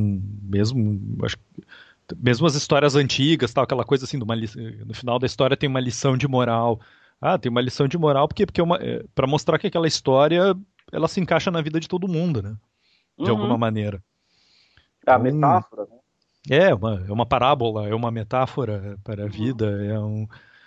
mesmo, acho, que- mesmo as histórias antigas, tal, aquela coisa assim, de uma li- no final da história tem uma lição de moral. Ah, tem uma lição de moral porque, porque é uma, é, para mostrar que aquela história ela se encaixa na vida de todo mundo, né? De alguma Uhum. maneira. A Então, metáfora, né? é uma, é uma parábola, é uma metáfora para a Uhum. vida, é um,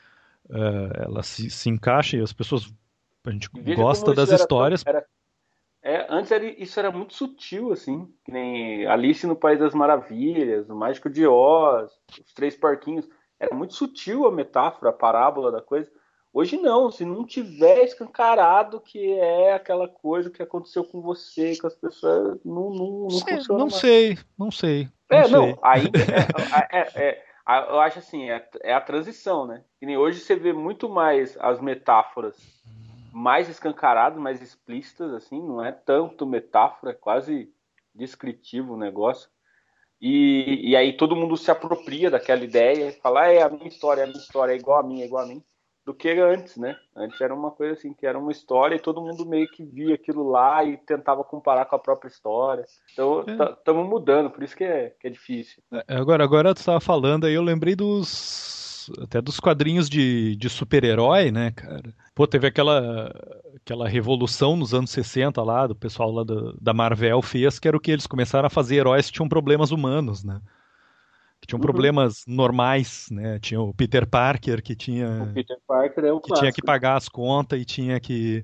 é, ela se, se encaixa e as pessoas, a gente E veja como gosta das isso era tão. histórias. Era, é, antes era, isso era muito sutil, assim. Que nem Alice no País das Maravilhas, o Mágico de Oz, os Três Porquinhos. Era muito sutil a metáfora, a parábola da coisa. Hoje não, se não tiver escancarado que é aquela coisa que aconteceu com você, com as pessoas, não, não, não É, funciona não mais. sei, não sei, não É, não, sei. aí é, é, é, é, eu acho assim, é, é a transição, né? Que nem hoje você vê muito mais as metáforas mais escancaradas, mais explícitas, assim, não é tanto metáfora, é quase descritivo o negócio. E, e aí todo mundo se apropria daquela ideia, fala, ah, é a minha história, é a minha história, é igual a minha, é igual a mim, do que antes, né? Antes era uma coisa assim, que era uma história e todo mundo meio que via aquilo lá e tentava comparar com a própria história. Então, É, estamos mudando, por isso que é, que é difícil. é, agora, agora tu estava falando aí, eu lembrei dos até dos quadrinhos de, de super-herói, né, cara? Pô, teve aquela aquela revolução nos anos sessenta lá, do pessoal lá do, da Marvel fez, que era o que eles começaram a fazer heróis que tinham problemas humanos, né? Que tinham Uhum. problemas normais, né? Tinha o Peter Parker que O tinha Peter Parker é o que tinha que clássico, né? pagar as contas e tinha que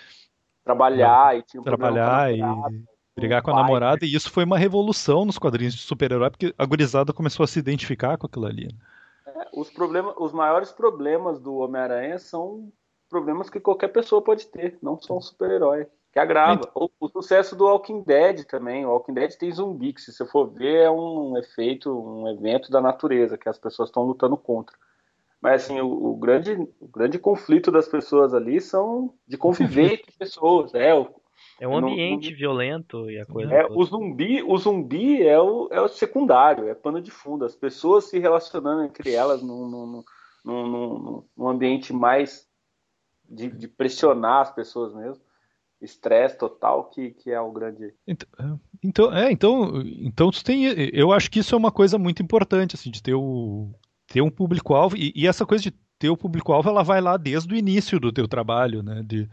ah, Trabalhar e tinha um problema com a trabalhar namorada, e com o brigar com a pai, né? namorada, e isso foi uma revolução nos quadrinhos de super-herói, porque a gurizada começou a se identificar com aquilo ali, né? Os problemas, os maiores problemas do Homem-Aranha são problemas que qualquer pessoa pode ter, não só um super-herói. Que Ent- agrava. O, o sucesso do Walking Dead também. O Walking Dead tem zumbi, que se você for ver, é um efeito, um evento da natureza, que as pessoas estão lutando contra. Mas assim, o, o grande, o grande conflito das pessoas ali são de O conflito. conviver com pessoas. É, o, É um no, no, ambiente violento e a coisa é, toda. o zumbi, o zumbi é o, é o secundário, é pano de fundo. As pessoas se relacionando entre elas num, num, num, num, num ambiente mais de, de pressionar as pessoas mesmo. Estresse total, que, que é o grande. Ent- é, Então, é, então, então tu tem, eu acho que isso é uma coisa muito importante, assim, de ter o, ter um público-alvo, e, e essa coisa de ter o público-alvo, ela vai lá desde o início do teu trabalho, né? De,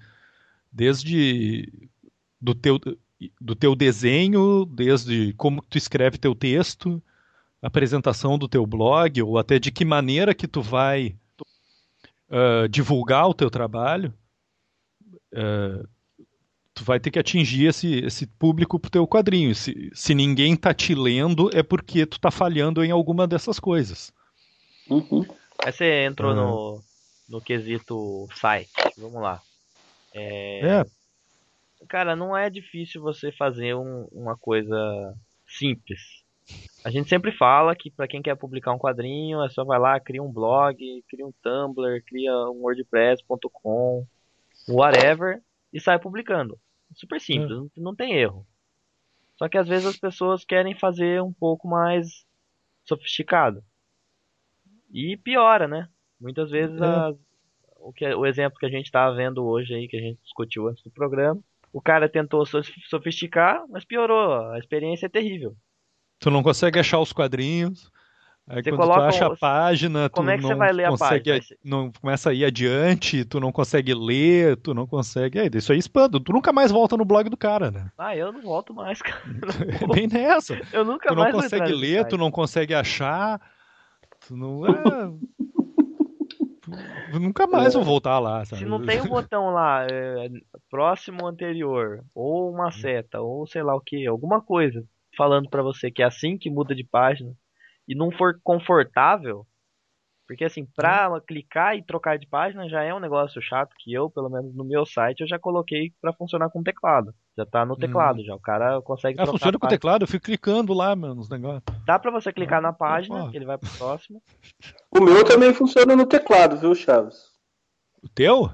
desde do teu, do teu desenho, desde como tu escreve teu texto, a apresentação do teu blog, ou até de que maneira que tu vai ah, divulgar o teu trabalho. tu vai ter que atingir esse, esse público pro teu quadrinho. Se, se ninguém tá te lendo, é porque tu tá falhando em alguma dessas coisas. Uhum. Aí você entrou Ah. no, no quesito site. Vamos lá. É, Cara, não é difícil você fazer um- uma coisa simples. A gente sempre fala que para quem quer publicar um quadrinho, é só vai lá, cria um blog, cria um Tumblr, cria um WordPress ponto com, whatever, e sai publicando. Super simples, não, não tem erro. Só que às vezes as pessoas querem fazer um pouco mais sofisticado. E piora, né? Muitas vezes É. a- o, que, o exemplo que a gente estava vendo hoje aí, que a gente discutiu antes do programa, o cara tentou sof- sofisticar, mas piorou. A experiência é terrível. tu não consegue achar os quadrinhos. Aí Você quando tu coloca acha a um, página, como tu é que você não vai ler a consegue, página? Aí a- você- não começa a ir adiante, tu não consegue ler, tu não consegue. É, isso aí expande. Tu nunca mais volta no blog do cara, né? Ah, eu não volto mais, cara. É bem nessa. Eu nunca Tu não mais vou entrar consegue nesse ler, tu site. não consegue achar, tu não. É, tu- nunca mais vou voltar lá, Se sabe? não tem o botão lá, é, próximo anterior, ou uma seta, ou sei lá o que, alguma coisa falando pra você que é assim que muda de página e não for confortável, porque assim, pra clicar e trocar de página já é um negócio chato que eu, pelo menos no meu site, eu já coloquei pra funcionar com teclado. Já tá no Hum. teclado, já o cara consegue Ah, trocar a funciona com o página. teclado, eu fico clicando lá, mano, nos negócios. Dá pra você clicar na Ah, página, pô. que ele vai pro próximo. O meu também funciona no teclado, viu, Chaves? O teu?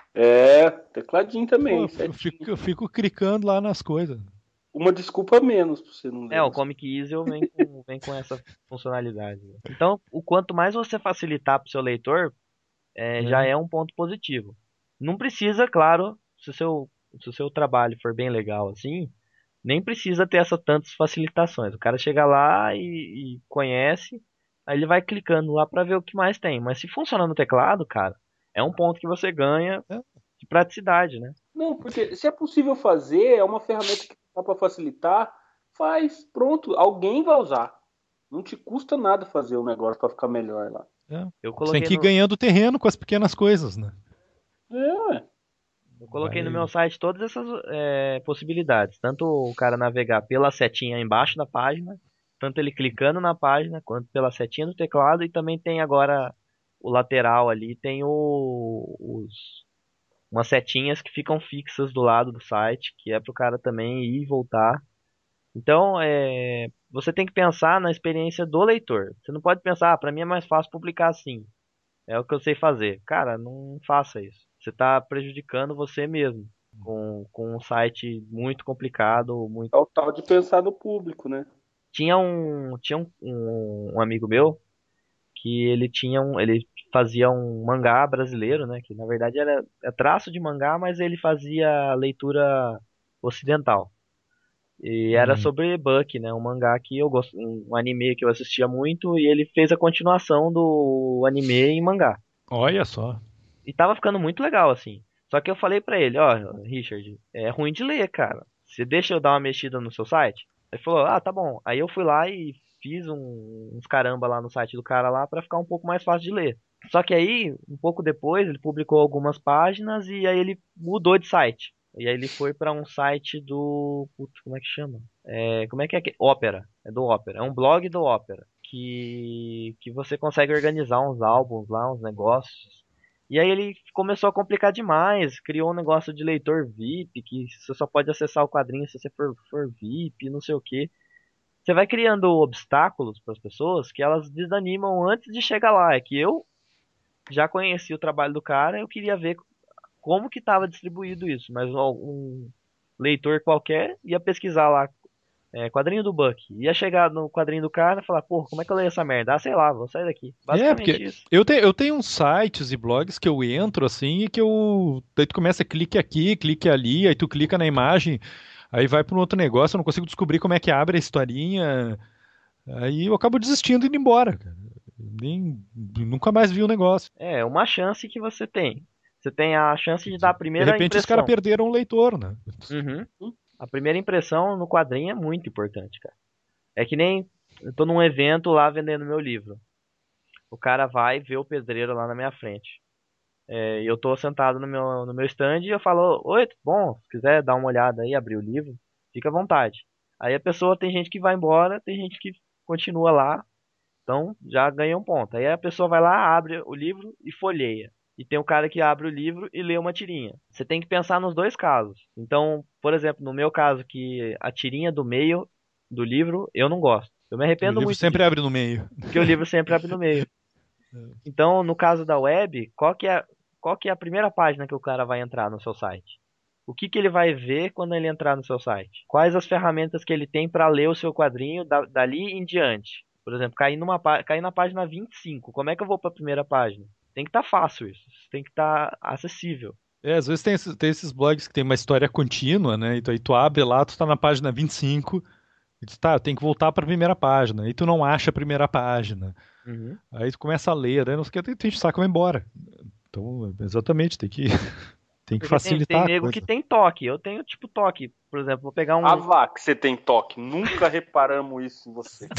É, tecladinho também, Pô, eu fico, certinho. eu fico clicando lá nas coisas. Uma desculpa a menos pra você não É, ler. o Comic Easy vem com, vem com essa funcionalidade. Então, o quanto mais você facilitar para o seu leitor, é, já É. é um ponto positivo. Não precisa, claro, se o seu, se o seu trabalho for bem legal assim, nem precisa ter essas tantas facilitações. O cara chega lá e, e conhece, aí ele vai clicando lá para ver o que mais tem. Mas se funciona no teclado, cara, é um ponto que você ganha É. de praticidade, né? Não, porque se é possível fazer, é uma ferramenta que dá para facilitar, faz, pronto, alguém vai usar. Não te custa nada fazer o negócio para ficar melhor lá. É. Eu Você tem coloquei que ir no, ganhando terreno com as pequenas coisas, né? É, ué. Eu coloquei no Vai- meu site todas essas é, possibilidades. Tanto o cara navegar pela setinha embaixo da página, tanto ele clicando na página, quanto pela setinha do teclado. E também tem agora o lateral ali, tem o, os, umas setinhas que ficam fixas do lado do site, que é para o cara também ir e voltar. Então, é, você tem que pensar na experiência do leitor. Você não pode pensar, ah, para mim é mais fácil publicar assim. É o que eu sei fazer. Cara, não faça isso. Você está prejudicando você mesmo com, com um site muito complicado, muito. É o tal de pensar no público, né? Tinha um, tinha um, um, um amigo meu que ele tinha um, ele fazia um mangá brasileiro, né? Que na verdade era é traço de mangá, mas ele fazia leitura ocidental. E era Hum. sobre Buck, né? Um mangá que eu gosto, um anime que eu assistia muito, e ele fez a continuação do anime em mangá. Olha só. E tava ficando muito legal, assim. Só que eu falei pra ele, ó, Richard, é ruim de ler, cara. Você deixa eu dar uma mexida no seu site? Ele falou, ah, tá bom. Aí eu fui lá e fiz um- uns caramba lá no site do cara lá pra ficar um pouco mais fácil de ler. Só que aí, um pouco depois, ele publicou algumas páginas e aí ele mudou de site. E aí ele foi pra um site do... Putz, como é que chama? É, como é que é? que- Opera. É do Opera. É um blog do Opera. Que, que você consegue organizar uns álbuns lá, uns negócios. E aí ele começou a complicar demais, criou um negócio de leitor V I P, que você só pode acessar o quadrinho se você for, for V I P, não sei o que. Você vai criando obstáculos para as pessoas que elas desanimam antes de chegar lá. É que eu já conheci o trabalho do cara, eu queria ver como que estava distribuído isso, mas um um leitor qualquer ia pesquisar lá, é, quadrinho do Buck, ia chegar no quadrinho do cara e falar, pô, como é que eu leio essa merda? Ah, sei lá, vou sair daqui. É, Basicamente porque isso. eu, te, eu tenho uns sites e blogs que eu entro assim e que eu. Daí tu começa, clique aqui, clique ali, aí tu clica na imagem, aí vai para um outro negócio, eu não consigo descobrir como é que abre a historinha, aí eu acabo desistindo e indo embora, cara. Nem, nunca mais vi o negócio. É uma chance que você tem. Você tem a chance de dar a De primeira repente os caras impressão. perderam o leitor, né? Uhum. A primeira impressão no quadrinho é muito importante, cara. É que nem eu tô num evento lá vendendo meu livro. O cara vai ver o pedreiro lá na minha frente. É, eu tô sentado no meu, no meu stand e eu falo, oi, tudo bom? Se quiser dar uma olhada aí, abrir o livro, fica à vontade. Aí a pessoa, tem gente que vai embora, tem gente que continua lá, então já ganha um ponto. Aí a pessoa vai lá, abre o livro e folheia. E tem o cara que abre o livro e lê uma tirinha. Você tem que pensar nos dois casos. Então, por exemplo, no meu caso, que a tirinha do meio do livro eu não gosto. Eu me O arrependo livro muito sempre disso, abre no meio. porque o livro sempre abre no meio. Então, no caso da web, qual que é, qual que é a primeira página que o cara vai entrar no seu site? O que que ele vai ver quando ele entrar no seu site? Quais as ferramentas que ele tem para ler o seu quadrinho da, dali em diante? Por exemplo, cair, numa, cair na página vinte e cinco. Como é que eu vou para a primeira página? Tem que estar tá fácil isso. Tem que estar tá acessível. É, às vezes tem esses, tem esses blogs que tem uma história contínua, né? Então aí tu abre lá, tu tá na página vinte e cinco, e tu tá, tem que voltar para a primeira página. Aí tu não acha a primeira página. Uhum. Aí tu começa a ler, né? Não sei o que, tem gente saca e vai embora. Então, exatamente, tem que, tem que Porque tem, facilitar tem a nego coisa. que tem toque. Eu tenho tipo toque. Por exemplo, vou pegar um. Ah, vá, que você tem toque. Nunca reparamos isso em você.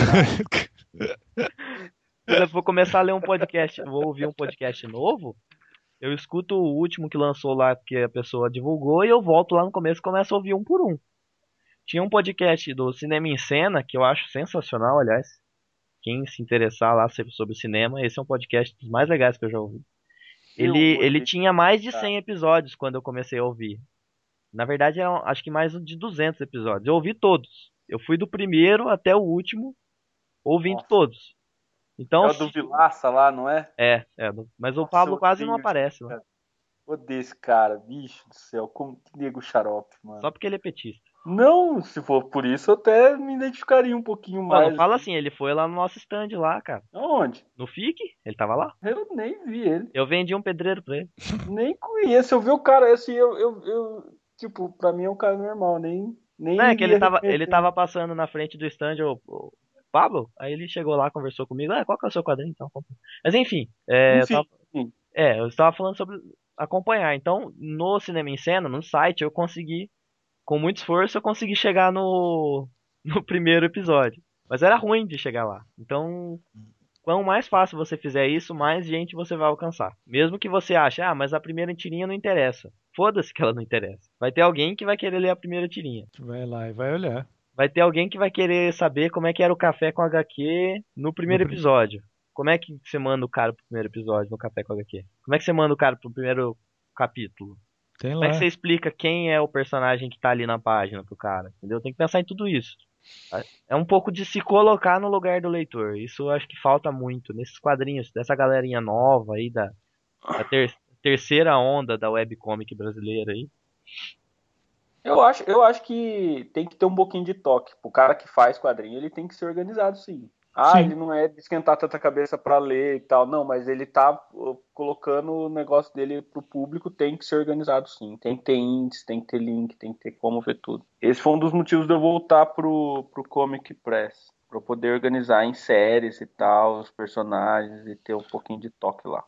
Por exemplo, vou começar a ler um podcast, vou ouvir um podcast novo. Eu escuto o último que lançou lá, que a pessoa divulgou, e eu volto lá no começo e começo a ouvir um por um. Tinha um podcast do Cinema em Cena, que eu acho sensacional, aliás. Quem se interessar lá sobre cinema, esse é um podcast dos mais legais que eu já ouvi. Ele, ele tinha mais de cem episódios quando eu comecei a ouvir. Na verdade, eram, acho que mais de duzentos episódios. Eu ouvi todos. Eu fui do primeiro até o último, ouvindo Nossa. todos. Então, É o do Vilaça lá, não é? É, é. Mas o Nossa, Pablo eu quase não odeio aparece, esse né? cara. Odeio esse cara, bicho do céu, como que nego xarope, mano. Só porque ele é petista. Não, se for por isso, eu até me identificaria um pouquinho Pô, mais. não fala assim, ele foi lá no nosso stand lá, cara. Aonde? No F I C, ele tava lá. Eu nem vi ele. Eu vendi um pedreiro pra ele. Nem conheço. Eu vi o cara assim, eu, eu, eu tipo, pra mim é um cara normal, nem. nem Não, é que ele ia tava, reconhecer. ele tava passando na frente do stand, o, o Pablo, aí ele chegou lá, conversou comigo, ah, qual que é o seu quadrinho? Então, mas enfim, é, Enfim, eu tava, é, eu estava falando sobre acompanhar. Então, no Cinema em Cena, no site, eu consegui, com muito esforço, eu consegui chegar no, no primeiro episódio. Mas era ruim de chegar lá. Então, quanto mais fácil você fizer isso, mais gente você vai alcançar. Mesmo que você ache, ah, mas a primeira tirinha não interessa. Foda-se que ela não interessa. Vai ter alguém que vai querer ler a primeira tirinha. Vai lá e vai olhar. Vai ter alguém que vai querer saber como é que era o Café com H Q no primeiro No prim- episódio. Como é que você manda o cara pro primeiro episódio no Café com H Q? Como é que você manda o cara pro primeiro capítulo? Tem Como é lá. que você explica quem é o personagem que tá ali na página pro cara? Entendeu? Tem que pensar em tudo isso. É um pouco de se colocar no lugar do leitor. Isso eu acho que falta muito nesses quadrinhos, dessa galerinha nova aí, da, da ter- terceira onda da webcomic brasileira aí. Eu acho, eu acho que tem que ter um pouquinho de toque. O cara que faz quadrinho, ele tem que ser organizado, sim. Ah, Sim. ele não é de esquentar tanta cabeça pra ler e tal. Não, mas ele tá uh, colocando o negócio dele pro público, tem que ser organizado, sim. Tem que ter índice, tem que ter link, tem que ter como ver tudo. Esse foi um dos motivos de eu voltar pro, pro Comic Press. Pra eu poder organizar em séries e tal, os personagens e ter um pouquinho de toque lá.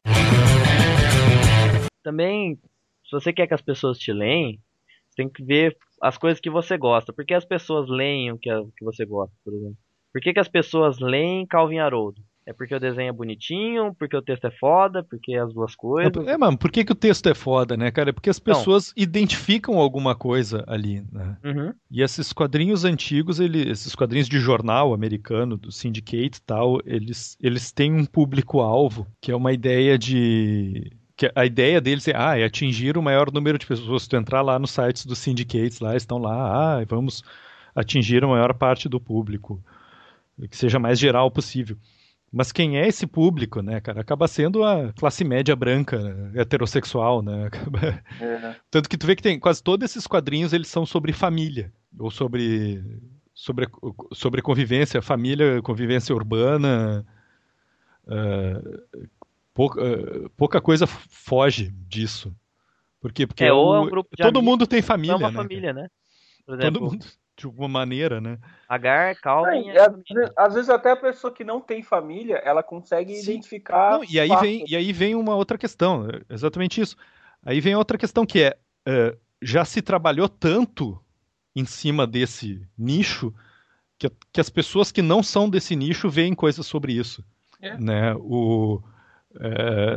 Também, se você quer que as pessoas te leem, você tem que ver as coisas que você gosta. Por que as pessoas leem o que, a- que você gosta, por exemplo? Por que, que as pessoas leem Calvin Haroldo? É porque o desenho é bonitinho, porque o texto é foda, porque as duas coisas. É, mano, por que, que o texto é foda, né, cara? É porque as Não. pessoas identificam alguma coisa ali, né? Uhum. E esses quadrinhos antigos, ele, esses quadrinhos de jornal americano, do Syndicate e tal, eles, eles têm um público-alvo, que é uma ideia de... que a ideia deles é, ah, é atingir o maior número de pessoas. Se tu entrar lá nos sites dos syndicates, lá estão lá, ah, vamos atingir a maior parte do público, que seja mais geral possível. Mas quem é esse público, né, cara? Acaba sendo a classe média branca, né, heterossexual, né? Acaba... É. Tanto que tu vê que tem quase todos esses quadrinhos, eles são sobre família, ou sobre sobre, sobre convivência, família, convivência urbana. Uh, pouca, uh, pouca coisa foge disso. Por quê? Porque É, é ou é o... um grupo de todo amigos, mundo tem é família, uma né? família, né? Por Todo exemplo, mundo, de alguma maneira, né? Agar, Calvin É, é é, família. às vezes até a pessoa que não tem família, ela consegue Sim. identificar. Não, e aí fácil. vem, e aí vem uma outra questão, é exatamente isso. Aí vem outra questão que é, é, já se trabalhou tanto em cima desse nicho que, que as pessoas que não são desse nicho veem coisas sobre isso. É. Né? O, é,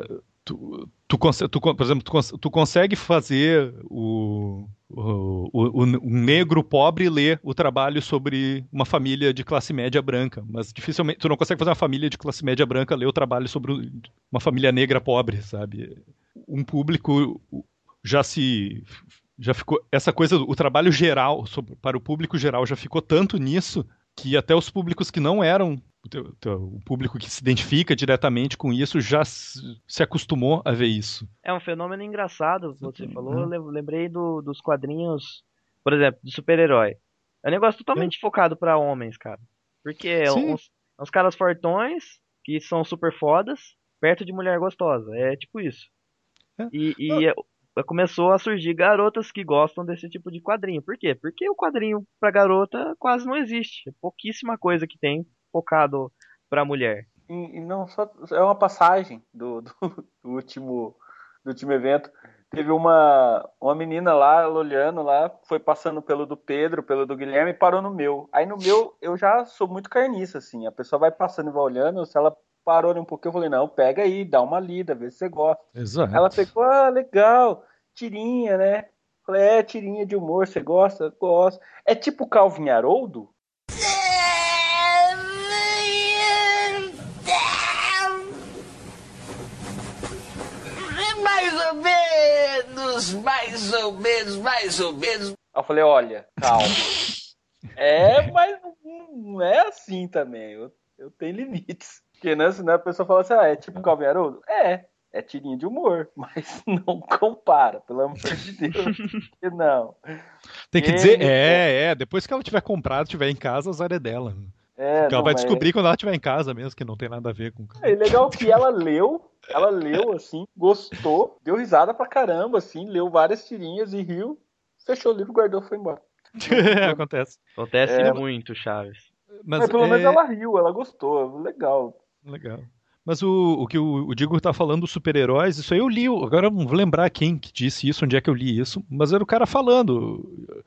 tu, tu, conse- tu, por exemplo, tu, cons- tu consegue fazer o, o, o, o negro pobre ler o trabalho sobre uma família de classe média branca, mas dificilmente tu não consegue fazer uma família de classe média branca ler o trabalho sobre o- uma família negra pobre, sabe? Um público já se já ficou essa coisa, o trabalho geral sobre- para o público geral já ficou tanto nisso que até os públicos que não eram o, teu- teu- o público que se identifica diretamente com isso já se, se acostumou a ver isso. É um fenômeno engraçado, você falou, eu lem- lembrei do- dos quadrinhos, por exemplo, de super-herói. É um negócio totalmente focado pra homens, cara. Porque é Sim. uns, uns caras fortões, que são super fodas, perto de mulher gostosa. É tipo isso. É. E, e é- é- começou a surgir garotas que gostam desse tipo de quadrinho. Por quê? Porque o quadrinho pra garota quase não existe. É pouquíssima coisa que tem focado pra mulher. E, e não só é uma passagem do, do, do último do último evento. Teve uma uma menina lá, ela olhando lá, foi passando pelo do Pedro, pelo do Guilherme e parou no meu. Aí no meu eu já sou muito carniça assim. A pessoa vai passando e vai olhando, se ela parou ali um pouquinho, eu falei: "Não, pega aí, dá uma lida, vê se você gosta". Exato. Ela pegou: "Ah, legal, tirinha, né?". Falei: "É, tirinha de humor, você gosta?". "Gosto". É tipo Calvin Haroldo? Mais ou menos, mais ou menos, mais ou menos. Aí eu falei: "Olha, calma". É, mas não é assim também. Eu, eu tenho limites. Porque né, senão a pessoa fala assim: "Ah, é tipo Calvin Haroldo?". É, é tirinha de humor, mas não compara, pelo amor de Deus. Que não. Tem que dizer, Ele é, é, depois que ela tiver comprado, tiver em casa, azar é dela. é, Porque ela não, vai mas descobrir quando ela estiver em casa mesmo, que não tem nada a ver com. é legal que ela leu, ela leu assim, gostou, deu risada pra caramba, assim, leu várias tirinhas e riu, fechou o livro, guardou e foi embora. Acontece. Acontece É, muito, Chaves. Mas Mas pelo menos é ela riu, ela gostou, legal. legal. Mas o, o que o, o Diego tá falando dos super-heróis, isso aí eu li. Agora eu não vou lembrar quem que disse isso, onde é que eu li isso, mas era o cara falando.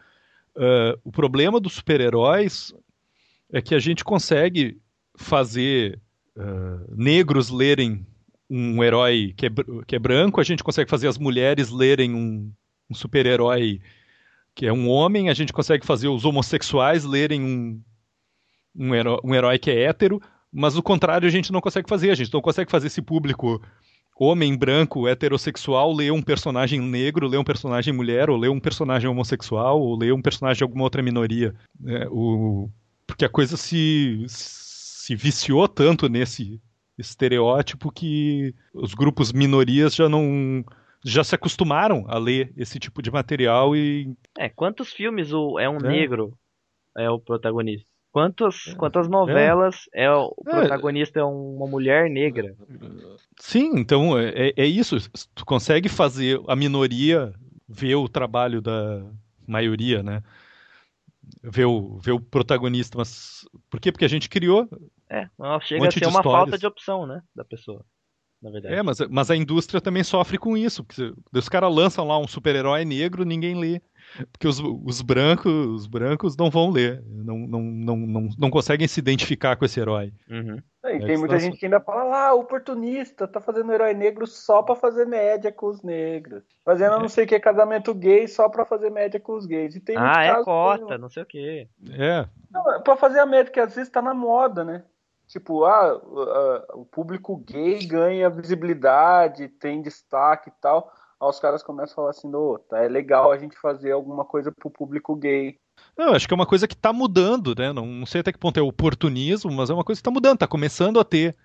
Uh, o problema dos super-heróis é que a gente consegue fazer uh, negros lerem um herói que é, que é branco, a gente consegue fazer as mulheres lerem um, um super-herói que é um homem, a gente consegue fazer os homossexuais lerem um, um, herói, um herói que é hétero, mas o contrário a gente não consegue fazer. A gente não consegue fazer esse público homem branco, heterossexual, ler um personagem negro, ler um personagem mulher, ou ler um personagem homossexual, ou ler um personagem de alguma outra minoria. É, o... Porque a coisa se, se viciou tanto nesse estereótipo que os grupos minorias já não já se acostumaram a ler esse tipo de material e É, quantos filmes o, é um é, negro é o protagonista? Quantas, quantas é, novelas é o é, protagonista é uma mulher negra? sim, então é, é isso. Tu consegue fazer a minoria ver o trabalho da maioria, né? Ver o, ver o protagonista, mas por quê? Porque a gente criou É, não, um chega a monte ser de uma falta de histórias. opção, né, da pessoa, na É, verdade. mas, mas a indústria também sofre com isso. Porque os caras lançam lá um super-herói negro, ninguém lê. Porque os, os brancos, os brancos não vão ler, não, não, não, não, não conseguem se identificar com esse herói. Uhum. E É tem que muita está- gente que ainda fala: "Ah, oportunista, tá fazendo herói negro só pra fazer média com os negros. Fazendo não sei o que, casamento gay só pra fazer média com os gays". E tem muito Ah, é caso cota, não sei o quê. é, não, é pra fazer a média, que às vezes tá na moda, né? Tipo, ah, o a- o público gay ganha visibilidade, tem destaque e tal. Aí os caras começam a falar assim: "Ô, tá, é legal a gente fazer alguma coisa pro público gay". não, acho que é uma coisa que está mudando, né? Não, não sei até que ponto é oportunismo, mas é uma coisa que está mudando, está começando a ter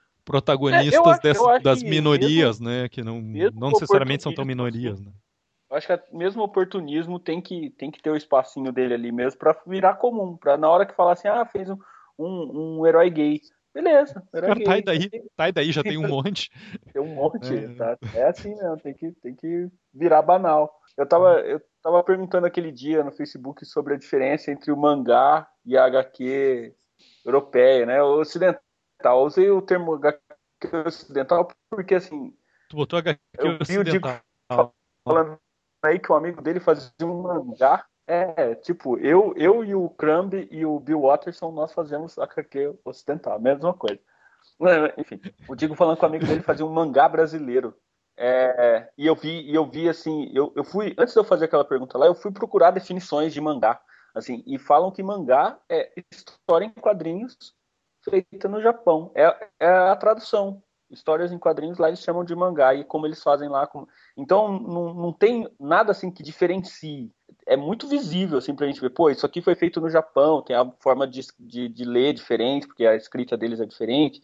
É, eu protagonistas acho, des- eu acho das que mesmo, minorias, né? Que não, mesmo não o necessariamente são tão oportunismo, assim, minorias, né? eu acho que mesmo o oportunismo tem que, tem que ter o espacinho dele ali mesmo pra virar comum. Pra na hora que falar assim: "Ah, fez um, um, um herói gay". Beleza, herói Cara, tá aí gay. daí, tá aí daí, já tem um monte. Tem um monte, É, tá? É assim mesmo, tem que, tem que virar banal. Eu tava, eu tava perguntando aquele dia no Facebook sobre a diferença entre o mangá e a H Q europeia, né? O ocidental. Eu usei o termo H Q ocidental porque, assim, tu botou H Q eu vi o Dico ocidental. falando aí que o amigo dele fazia um mangá. É, tipo, eu, eu e o Crumb e o Bill Watterson, nós fazemos H Q ocidental, mesma coisa. Enfim, o Digo falando que o amigo dele fazia um mangá brasileiro. É, e eu vi, e eu vi assim, eu, eu fui, antes de eu fazer aquela pergunta lá, eu fui procurar definições de mangá, assim, e falam que mangá é história em quadrinhos feita no Japão. É, é a tradução. Histórias em quadrinhos lá eles chamam de mangá, e como eles fazem lá. Como... Então não, não tem nada assim que diferencie. É muito visível assim pra gente ver, pô, isso aqui foi feito no Japão, tem a forma de, de, de ler diferente, porque a escrita deles é diferente,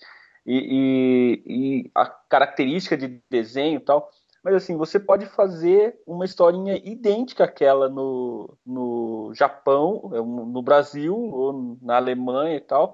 e, e, e a característica de desenho e tal. Mas assim, você pode fazer uma historinha idêntica àquela no, no Japão, no Brasil, ou na Alemanha e tal,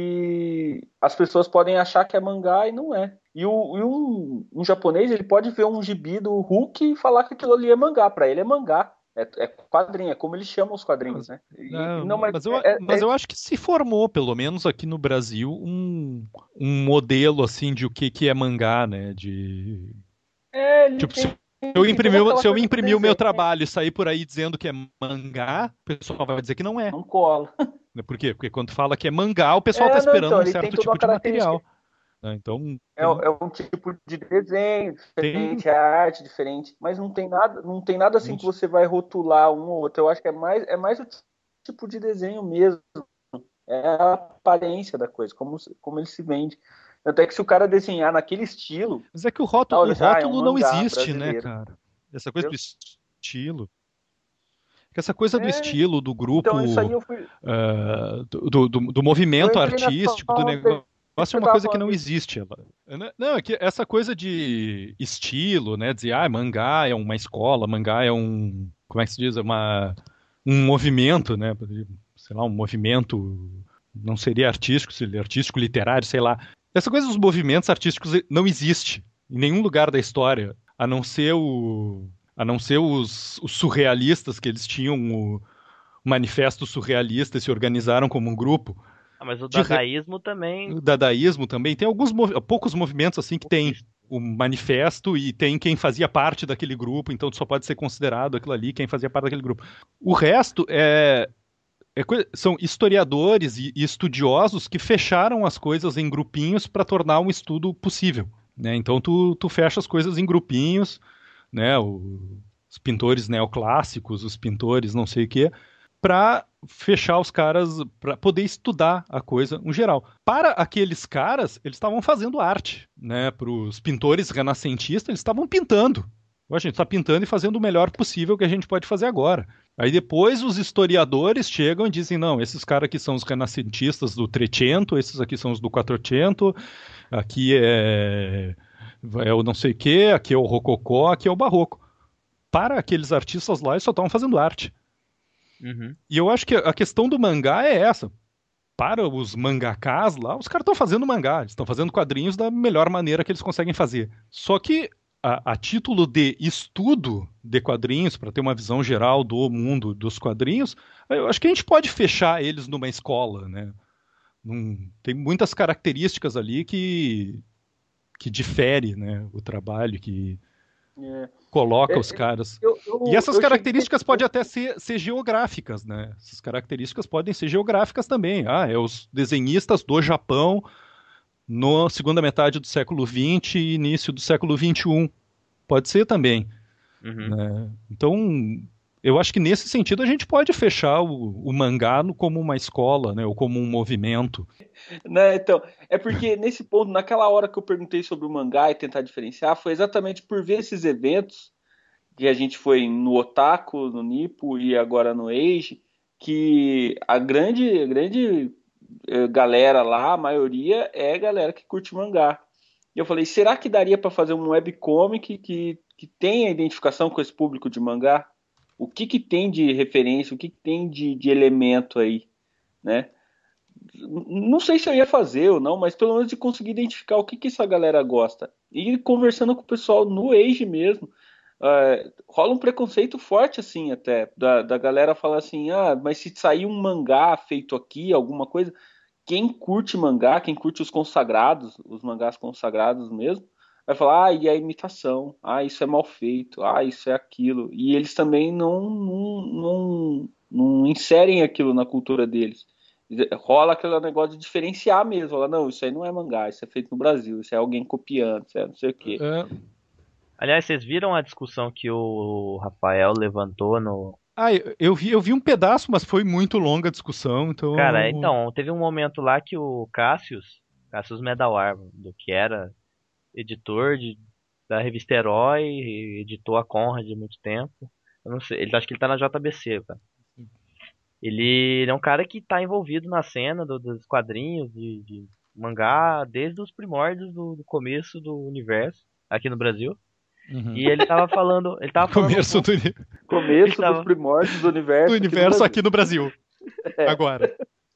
e as pessoas podem achar que é mangá e não é. E, o, e um, um japonês, ele pode ver um gibi do Hulk e falar que aquilo ali é mangá. Para ele é mangá. É, é quadrinho, é como eles chamam os quadrinhos, Mas, né? E, não, não, mas mas, eu, é, mas é, eu acho que se formou, pelo menos aqui no Brasil, um, um modelo assim de o que, que é mangá, né? De é, ele tipo, se tem, eu tem toda imprimir, o- aquela se eu coisa do imprimir o meu desenho. trabalho e sair por aí dizendo que é mangá, o pessoal vai dizer que não é. Não cola. Né? Por quê? Porque quando fala que é mangá, o pessoal está É, não, esperando então, um ele tem certo toda uma tipo de característica. material. Né? Então, É, tem, é um tipo de desenho tem diferente, é arte diferente, mas não tem nada, não tem nada assim que isso. você vai rotular um ou outro. Eu acho que é mais, é mais o tipo de desenho mesmo, é a aparência da coisa, como, como ele se vende. Até que se o cara desenhar naquele estilo, Mas é que o tá, rótulo, o olha assim, ah, é um rótulo não mangá existe, né, brasileiro, cara? Essa coisa do entendeu? estilo. Que essa coisa do É, estilo, do então isso aí grupo, eu fui, ah, do, do, do eu movimento entrei nessa artístico, do onda negócio, que é você uma tava coisa que falando não disso. existe. Ela, não, é que essa coisa de estilo, né? Dizer, ah, mangá é uma escola, mangá é um, como é que se diz? É uma, um movimento, né? Sei lá, um movimento, não seria artístico, seria artístico, literário, sei lá. Essa coisa dos movimentos artísticos não existe em nenhum lugar da história, a não ser o, a não ser os, os surrealistas que eles tinham o manifesto surrealista e se organizaram como um grupo. Ah, mas o De re... dadaísmo também. O dadaísmo também tem alguns mov... poucos movimentos assim que tem o manifesto e tem quem fazia parte daquele grupo, então só pode ser considerado aquilo ali quem fazia parte daquele grupo. O resto é, é co... são historiadores e, e estudiosos que fecharam as coisas em grupinhos para tornar um estudo possível. Né? Então tu, tu fecha as coisas em grupinhos, né? O... os pintores neoclássicos, os pintores não sei o quê, para fechar os caras, para poder estudar a coisa no geral. Para aqueles caras, eles estavam fazendo arte, né? Para os pintores renascentistas, eles estavam pintando. A gente está pintando e fazendo o melhor possível que a gente pode fazer agora. Aí depois os historiadores chegam e dizem, não, esses caras aqui são os renascentistas do Trecento, esses aqui são os do Quattrocento, aqui é, é o não sei o quê, aqui é o Rococó, aqui é o Barroco. Para aqueles artistas lá, eles só estavam fazendo arte. Uhum. E eu acho que a questão do mangá é essa. Para os mangakas lá, os caras estão fazendo mangá, eles estão fazendo quadrinhos da melhor maneira que eles conseguem fazer. Só que a, a título de estudo de quadrinhos, para ter uma visão geral do mundo dos quadrinhos, eu acho que a gente pode fechar eles numa escola, né? Num, tem muitas características ali que, que difere, né, o trabalho, que É. coloca os É, é, caras. eu, E eu, essas eu cheguei, características podem até ser, ser geográficas, né? Essas características podem ser geográficas também. Ah, é os desenhistas do Japão na segunda metade do século vinte e início do século vinte e um. Pode ser também. Uhum. Né? Então, eu acho que nesse sentido a gente pode fechar o, o mangá no- como uma escola, né? Ou como um movimento. né, então, é porque nesse ponto, naquela hora que eu perguntei sobre o mangá e tentar diferenciar, foi exatamente por ver esses eventos que a gente foi no Otaku, no Nipo e agora no Age, que a grande, a grande eh, galera lá, a maioria é galera que curte mangá. E eu falei, será que daria para fazer um webcomic que, que tenha identificação com esse público de mangá? O que que tem de referência, o que que tem de, de elemento aí, né? Não sei se eu ia fazer ou não, mas pelo menos de conseguir identificar o que que essa galera gosta. E conversando com o pessoal no Age mesmo, uh, rola um preconceito forte assim até, da, da galera falar assim, ah, mas se sair um mangá feito aqui, alguma coisa, quem curte mangá, quem curte os consagrados, os mangás consagrados mesmo, vai falar, ah, e a imitação, ah, isso é mal feito, ah, isso é aquilo. E eles também não, não, não, não inserem aquilo na cultura deles. Rola aquele negócio de diferenciar mesmo. Fala, não, isso aí não é mangá, isso é feito no Brasil, isso é alguém copiando, isso é não sei o quê. É, Aliás, vocês viram a discussão que o Rafael levantou no. Ah, eu, eu vi, eu vi um pedaço, mas foi muito longa a discussão, então... Cara, então, teve um momento lá que o Cassius, Cassius Medawar, do que era editor de, da revista Herói, e editou a Conrad há muito tempo. Eu não sei, ele acho que ele tá na J B C, cara. Ele, ele é um cara que tá envolvido na cena do- dos quadrinhos de, de mangá desde os primórdios do, do começo do universo aqui no Brasil. Uhum. E ele tava falando, ele tava falando um Começo pouco- do, uni- Começo Tava- dos primórdios do universo. do aqui no universo Brasil. aqui no Brasil. Agora.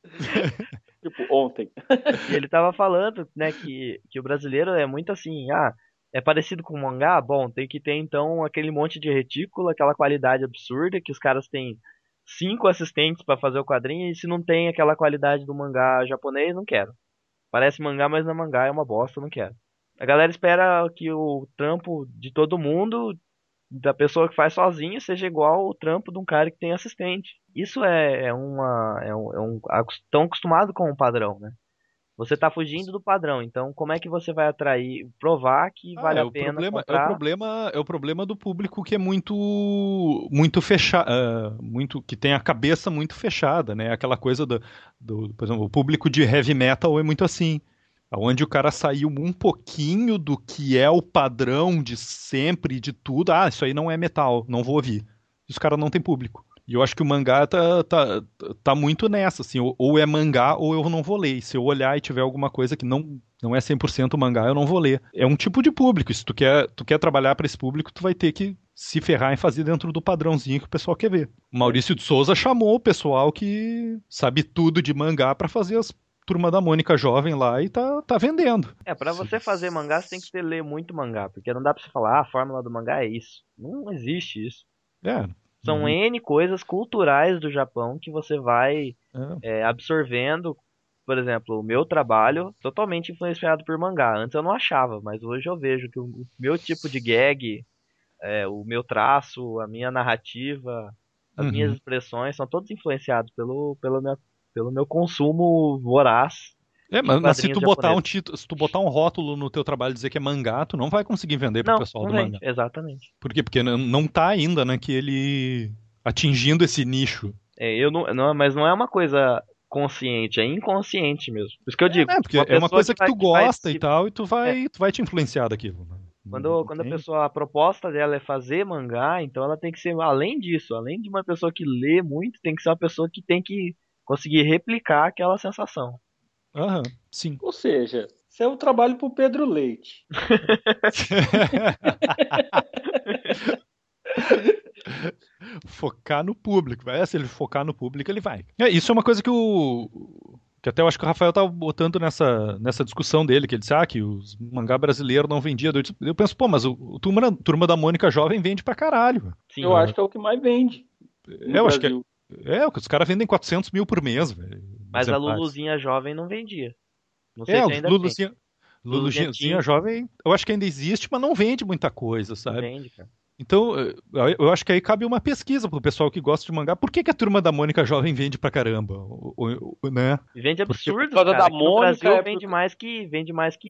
Tipo, ontem. E ele tava falando, né, que, que o brasileiro é muito assim, ah, é parecido com o mangá? Bom, tem que ter então aquele monte de retícula, aquela qualidade absurda, que os caras têm cinco assistentes pra fazer o quadrinho, e se não tem aquela qualidade do mangá japonês, não quero. Parece mangá, mas não é mangá, é uma bosta, não quero. A galera espera que o trampo de todo mundo, da pessoa que faz sozinho, seja igual ao trampo de um cara que tem assistente. Isso é, é uma. É um, é um, tão acostumado com o padrão, né? Você tá fugindo do padrão, então como é que você vai atrair, provar que Ah, vale é a o pena problema, é o comprar? problema, é o problema do público que é muito, muito fechado, muito, que tem a cabeça muito fechada, né? Aquela coisa do, do, por exemplo, o público de heavy metal é muito assim, onde o cara saiu um pouquinho do que é o padrão de sempre, de tudo. Ah, isso aí não é metal, não vou ouvir. Os caras não têm público. E eu acho que o mangá tá, tá, tá muito nessa, assim, ou, ou é mangá ou eu não vou ler. E se eu olhar e tiver alguma coisa que não, não é cem por cento mangá, eu não vou ler. É um tipo de público, e se tu quer, tu quer trabalhar para esse público, tu vai ter que se ferrar em fazer dentro do padrãozinho que o pessoal quer ver. O Maurício de Souza chamou o pessoal que sabe tudo de mangá para fazer as Turma da Mônica jovem lá e tá, tá vendendo. É, pra você fazer mangá, você tem que ter, ler muito mangá, porque não dá pra você falar, ah, a fórmula do mangá é isso. Não existe isso. É. São Uhum. N coisas culturais do Japão que você vai É. é, absorvendo. Por exemplo, o meu trabalho totalmente influenciado por mangá. Antes eu não achava, mas hoje eu vejo que o o meu tipo de gag, é, o meu traço, a minha narrativa, as Uhum. minhas expressões são todos influenciados pelo, pelo, meu, pelo meu consumo voraz. É, de mas, mas se quadrinhos tu botar um japoneses. título, se tu botar um rótulo no teu trabalho e dizer que é mangá, tu não vai conseguir vender pro Não, pessoal não do vende, mangá. exatamente. Por quê? Porque não, não tá ainda, né, que ele atingindo esse nicho. É, eu não, não, mas não é uma coisa consciente, é inconsciente mesmo. Por isso que eu digo, É, porque uma é uma pessoa coisa que, vai- tu vai gosta se- e tal, e tu vai, tu vai te influenciar daquilo. né? Quando, Não quando a tem- pessoa, a proposta dela é fazer mangá, então ela tem que ser, além disso, além de uma pessoa que lê muito, tem que ser uma pessoa que tem que conseguir replicar aquela sensação. Aham, sim. Ou seja, isso é um trabalho pro Pedro Leite. Focar no público. É, se ele focar no público, ele vai. É, isso é uma coisa que o. Que até eu acho que o Rafael tava botando nessa, nessa discussão dele, que ele disse, ah, que os mangá brasileiro não vendia. Eu, disse- eu penso, pô, mas o, o Turma, Turma da Mônica Jovem vende pra caralho. Sim, Eu acho que é o que mais vende. no Eu acho que é, Brasil. é, os caras vendem quatrocentos mil por mês, velho. mas a exemplares. Luluzinha jovem não vendia. Não sei É, se o ainda tem. Luluzinha, Luluzinha Luluzinha Teen. Jovem, eu acho que ainda existe, mas não vende muita coisa, Não sabe? vende, cara. Então, eh, eu acho que aí cabe uma pesquisa pro pessoal que gosta de mangá. Por que, que a Turma da Mônica Jovem vende pra caramba? O- o- o- né? E vende Porque- absurdo, por causa cara. da Aqui no Mônica, Brasil é vende porque- mais que vende mais que